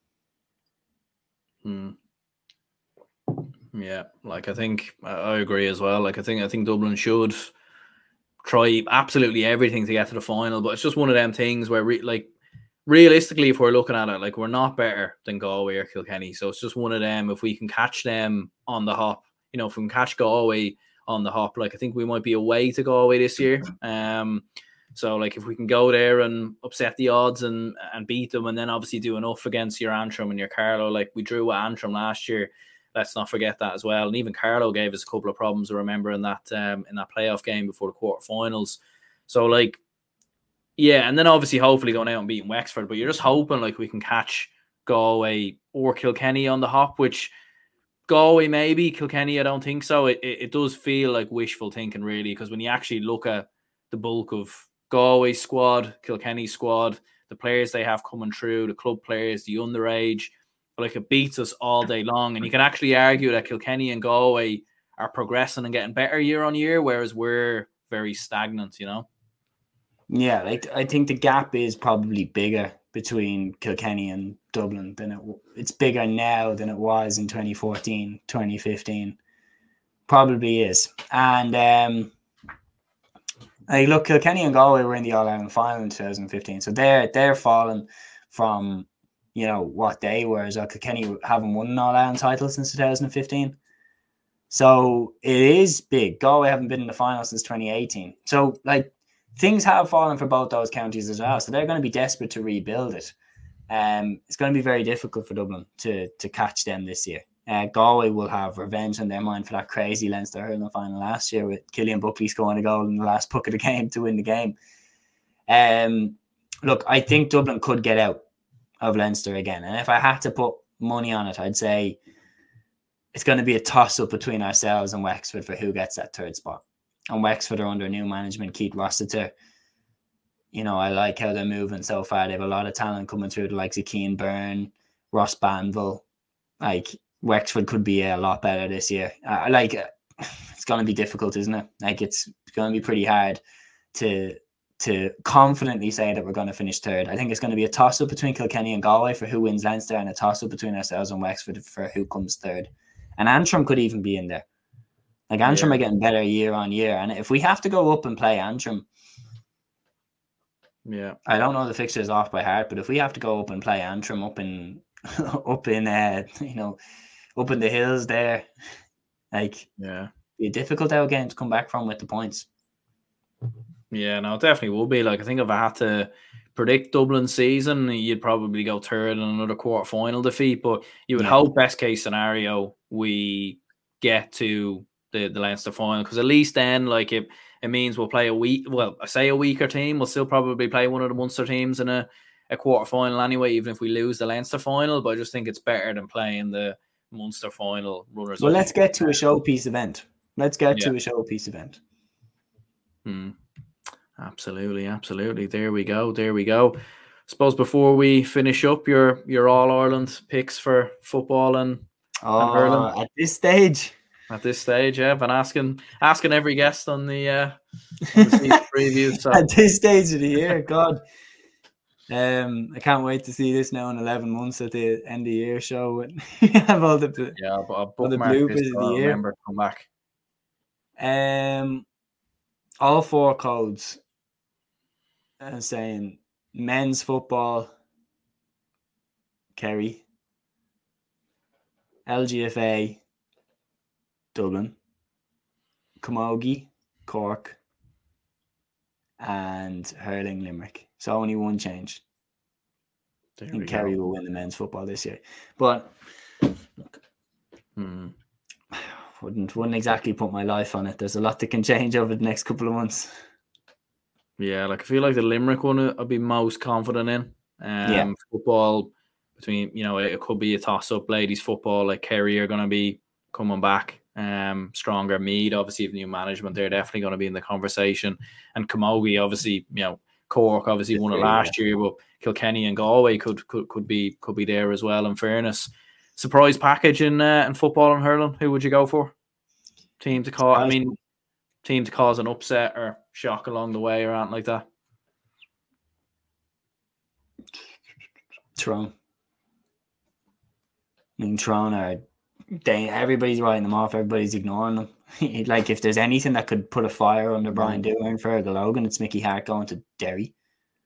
Mm. Yeah, like I think I agree as well. Like I think I think Dublin should try absolutely everything to get to the final, but it's just one of them things where, re- like, realistically, if we're looking at it, like, we're not better than Galway or Kilkenny, so it's just one of them. If we can catch them on the hop, you know, if we can catch Galway on the hop, like, I think we might be away to Galway this year. Um, so, like, if we can go there and upset the odds and and beat them, and then obviously do enough against your Antrim and your Carlow, like we drew with Antrim last year. Let's not forget that as well. And even Carlow gave us a couple of problems, I remember, in that um, in that playoff game before the quarterfinals. So, like, yeah, and then obviously hopefully going out and beating Wexford. But you're just hoping, like, we can catch Galway or Kilkenny on the hop, which Galway maybe, Kilkenny I don't think so. It, it, it does feel like wishful thinking, really, because when you actually look at the bulk of Galway squad, Kilkenny squad, the players they have coming through, the club players, the underage, like, it beats us all day long. And you can actually argue that Kilkenny and Galway are progressing and getting better year on year, whereas we're very stagnant, you know? Yeah, like, I think the gap is probably bigger between Kilkenny and Dublin than it it's bigger now than it was in twenty fourteen, twenty fifteen. Probably is. And um like, look, Kilkenny and Galway were in the All-Ireland final in twenty fifteen. So they're they're falling from, you know, what they were, as well. Kilkenny haven't won an All-Ireland title since two thousand fifteen. So it is big. Galway haven't been in the final since twenty eighteen. So, like, things have fallen for both those counties as well. So they're going to be desperate to rebuild it. Um, it's going to be very difficult for Dublin to to catch them this year. Uh, Galway will have revenge on their mind for that crazy Leinster hurling final last year with Killian Buckley scoring a goal in the last puck of the game to win the game. Um, look, I think Dublin could get out of Leinster again. And if I had to put money on it, I'd say it's going to be a toss-up between ourselves and Wexford for who gets that third spot. And Wexford are under new management, Keith Rossiter. You know, I like how they're moving so far. They have a lot of talent coming through, the likes of Keane Byrne, Ross Banville. Like, Wexford could be a lot better this year. I uh, like it's going to be difficult, isn't it? Like, it's going to be pretty hard to to confidently say that we're going to finish third. I think it's going to be a toss-up between Kilkenny and Galway for who wins Leinster, and a toss-up between ourselves and Wexford for who comes third. And Antrim could even be in there. Like, Antrim yeah. are getting better year on year. And if we have to go up and play Antrim, yeah, I don't know the fixtures off by heart, but if we have to go up and play Antrim up in up in uh, you know, up in the hills there, like, yeah, be a difficult out game to come back from with the points. Yeah, no, it definitely will be. Like, I think if I had to predict Dublin's season, you'd probably go third in another quarter final defeat. But you would yeah. hope, best case scenario, we get to the, the Leinster final, because at least then, like, it, it means we'll play a week. Well, I say a weaker team. We'll still probably play one of the Munster teams in a, a quarter final anyway, even if we lose the Leinster final. But I just think it's better than playing the Munster final runners. Well, let's get to a showpiece event. Let's get yeah. to a showpiece event. Hmm. Absolutely, absolutely. There we go. There we go. I suppose before we finish up, your your All Ireland picks for football and, oh, and hurling at this stage. At this stage, yeah, I've been asking asking every guest on the uh, on the previews. So. At this stage of the year, God, um, I can't wait to see this now in eleven months at the end of the year show. have all the yeah, but I'll all the bloopers of the year. Remember to come back. Um, all four codes. Uh, saying men's football, Kerry, L G F A, Dublin, Camogie, Cork, and hurling, Limerick. So only one change. There I think Kerry will win the men's football this year. But look, hmm. wouldn't wouldn't exactly put my life on it. There's a lot that can change over the next couple of months. Yeah, like I feel like the Limerick one I'd be most confident in. Um, yeah. Football, between, you know, it could be a toss-up. Ladies football, like Kerry are going to be coming back um, stronger. Meath, obviously, with new management, they're definitely going to be in the conversation. And Camogie, obviously, you know, Cork obviously won it last year, but Kilkenny and Galway could could could be could be there as well. In fairness, surprise package in uh, in football and hurling, who would you go for? Team to call. I mean, team to cause an upset or shock along the way or anything like that. Tyrone. I mean, Tyrone are they? Everybody's writing them off. Everybody's ignoring them. Like, if there's anything that could put a fire under Brian Dooher and Fergal Logan, it's Mickey Hart going to Derry.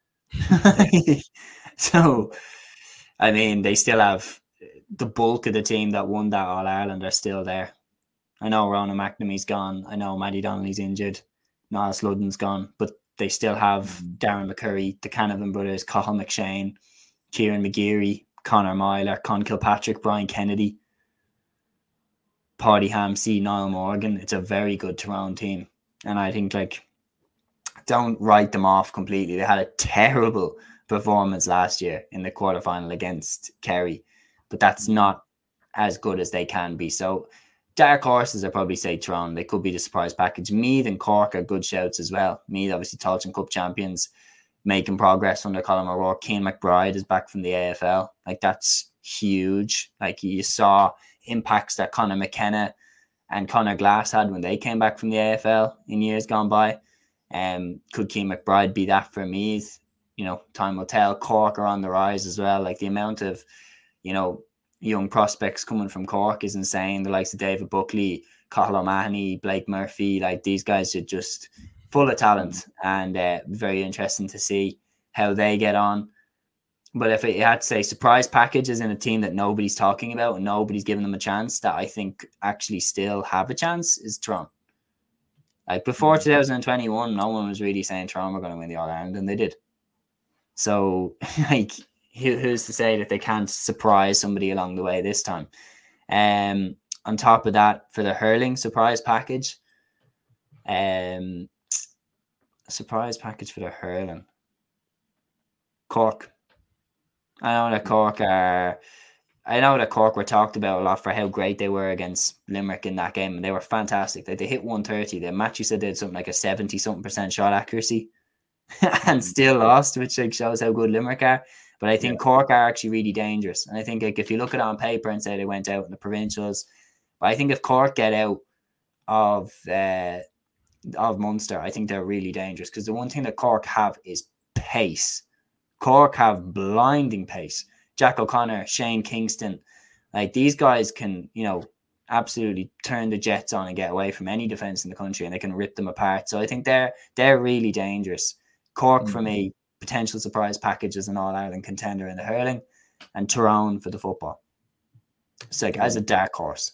So, I mean, they still have the bulk of the team that won that All Ireland are still there. I know Ronan McNamee's gone. I know Maddie Donnelly's injured. Niall Ludden's gone. But they still have Darren McCurry, the Canavan brothers, Cathal McShane, Kieran McGeary, Conor Myler, Con Kilpatrick, Brian Kennedy, Paddy Hamsey, Niall Morgan. It's a very good Tyrone team. And I think, like, don't write them off completely. They had a terrible performance last year in the quarterfinal against Kerry. But that's not as good as they can be. So, dark horses, I probably say Tyrone. They could be the surprise package. Meath and Cork are good shouts as well. Meath, obviously, Tailteann Cup champions, making progress under Colin O'Rourke. Cian McBride is back from the A F L. Like, that's huge. Like, you saw impacts that Conor McKenna and Conor Glass had when they came back from the A F L in years gone by. Um, could Cian McBride be that for Meath? You know, time will tell. Cork are on the rise as well. Like, the amount of, you know, young prospects coming from Cork is insane. The likes of David Buckley, Cathal O'Mahony, Blake Murphy, like, these guys are just full of talent, and uh, very interesting to see how they get on. But if you had to say surprise packages in a team that nobody's talking about and nobody's giving them a chance, that I think actually still have a chance, is Tyrone. Like, before two thousand twenty-one, no one was really saying Tyrone were going to win the All-Ireland, and they did. So, like, who, who's to say that they can't surprise somebody along the way this time? Um, on top of that, for the hurling surprise package, um, surprise package for the hurling, Cork. I know that Cork are. I know that Cork were talked about a lot for how great they were against Limerick in that game, and they were fantastic. Like, they hit one thirty. The match, you said they had something like a seventy something percent shot accuracy, and still lost, which like shows how good Limerick are. But I think yeah. Cork are actually really dangerous, and I think like if you look at it on paper and say they went out in the provincials, but I think if Cork get out of uh, of Munster, I think they're really dangerous, because the one thing that Cork have is pace. Cork have blinding pace. Jack O'Connor, Shane Kingston, like these guys can, you know, absolutely turn the Jets on and get away from any defense in the country, and they can rip them apart. So I think they're they're really dangerous. Cork mm-hmm. for me, potential surprise package as an All-Ireland contender in the hurling, and Tyrone for the football. It's like as a dark horse.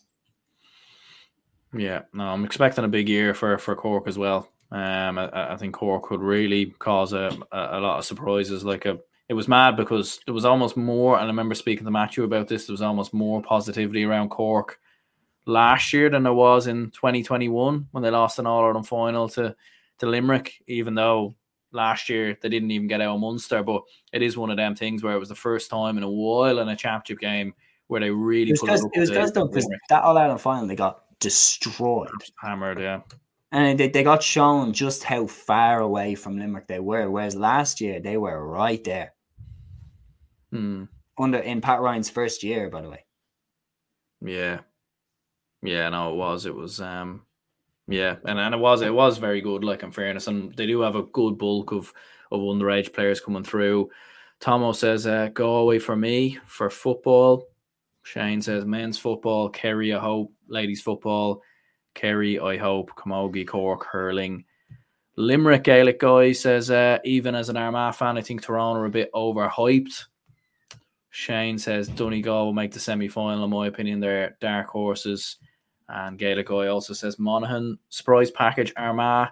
Yeah, no, I'm expecting a big year for, for Cork as well. Um, I, I think Cork could really cause a, a, a lot of surprises. Like a, it was mad because there was almost more, and I remember speaking to Matthew about this, there was almost more positivity around Cork last year than there was in twenty twenty-one when they lost an All-Ireland final to, to Limerick, even though last year they didn't even get out of Munster. But it is one of them things where it was the first time in a while in a championship game where they really it was put it up. It was because that All-Ireland final, they got destroyed. Hammered, yeah. And they, they got shown just how far away from Limerick they were, whereas last year they were right there. Hmm. Under in Pat Ryan's first year, by the way. Yeah. Yeah, no, it was. It was um yeah, and, and it was it was very good, like, in fairness. And they do have a good bulk of, of underage players coming through. Tomo says, uh, go away for me for football. Shane says men's football, Kerry, I hope. Ladies football, Kerry, I hope. Camogie, Cork, hurling. Limerick Gaelic guy says, uh, even as an Armagh fan, I think Tyrone are a bit overhyped. Shane says Donegal will make the semi-final. In my opinion, they're dark horses. And Gaelic guy also says Monaghan, surprise package, Armagh,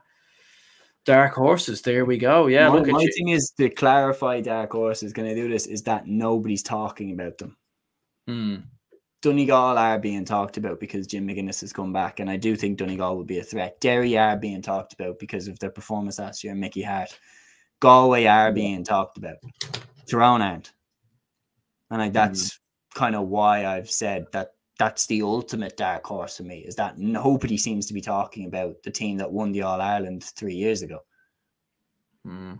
dark horses. There we go. Yeah, my, look at my you. thing is to clarify dark horses. Going to do this is that nobody's talking about them. Hmm. Donegal are being talked about because Jim McGuinness has come back, and I do think Donegal will be a threat. Derry are being talked about because of their performance last year, Mickey Hart. Galway are yeah. being talked about. Tyrone aren't. And like that's mm. kind of why I've said that that's the ultimate dark horse for me, is that nobody seems to be talking about the team that won the All-Ireland three years ago. Mm.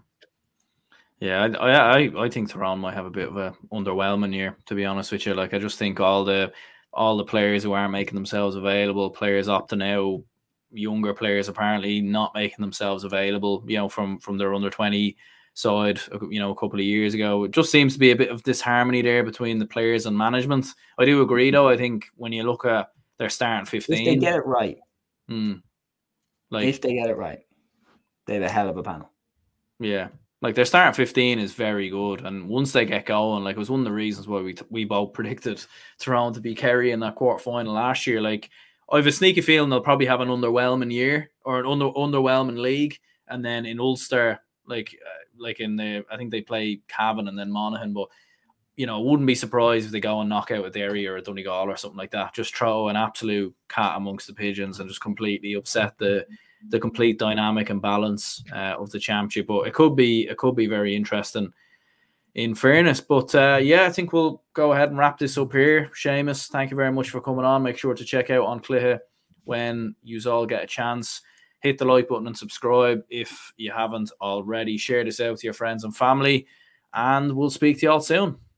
Yeah, I, I I think Tyrone might have a bit of a underwhelming year, to be honest with you. Like, I just think all the all the players who aren't making themselves available, players opting out, younger players apparently not making themselves available, you know, from from their under twenty side, you know, a couple of years ago. It just seems to be a bit of disharmony there between the players and management. I do agree, though. I think when you look at their starting fifteen, if they get it right, hmm, like if they get it right, they have a hell of a panel. Yeah. Like, their start at fifteen is very good, and once they get going, like, it was one of the reasons why we we both predicted Tyrone to be Kerry in that quarter final last year. Like, I have a sneaky feeling they'll probably have an underwhelming year or an under underwhelming league, and then in Ulster, like uh, like in the I think they play Cavan and then Monaghan, but you know, wouldn't be surprised if they go and knock out a Derry or a Donegal or something like that. Just throw an absolute cat amongst the pigeons and just completely upset the. the complete dynamic and balance uh, of the championship. But it could be it could be very interesting, in fairness. But uh, yeah, I think we'll go ahead and wrap this up here. Seamus, thank you very much for coming on. Make sure to check out On Clithe when you all get a chance. Hit the like button and subscribe if you haven't already. Share this out to your friends and family, and we'll speak to you all soon.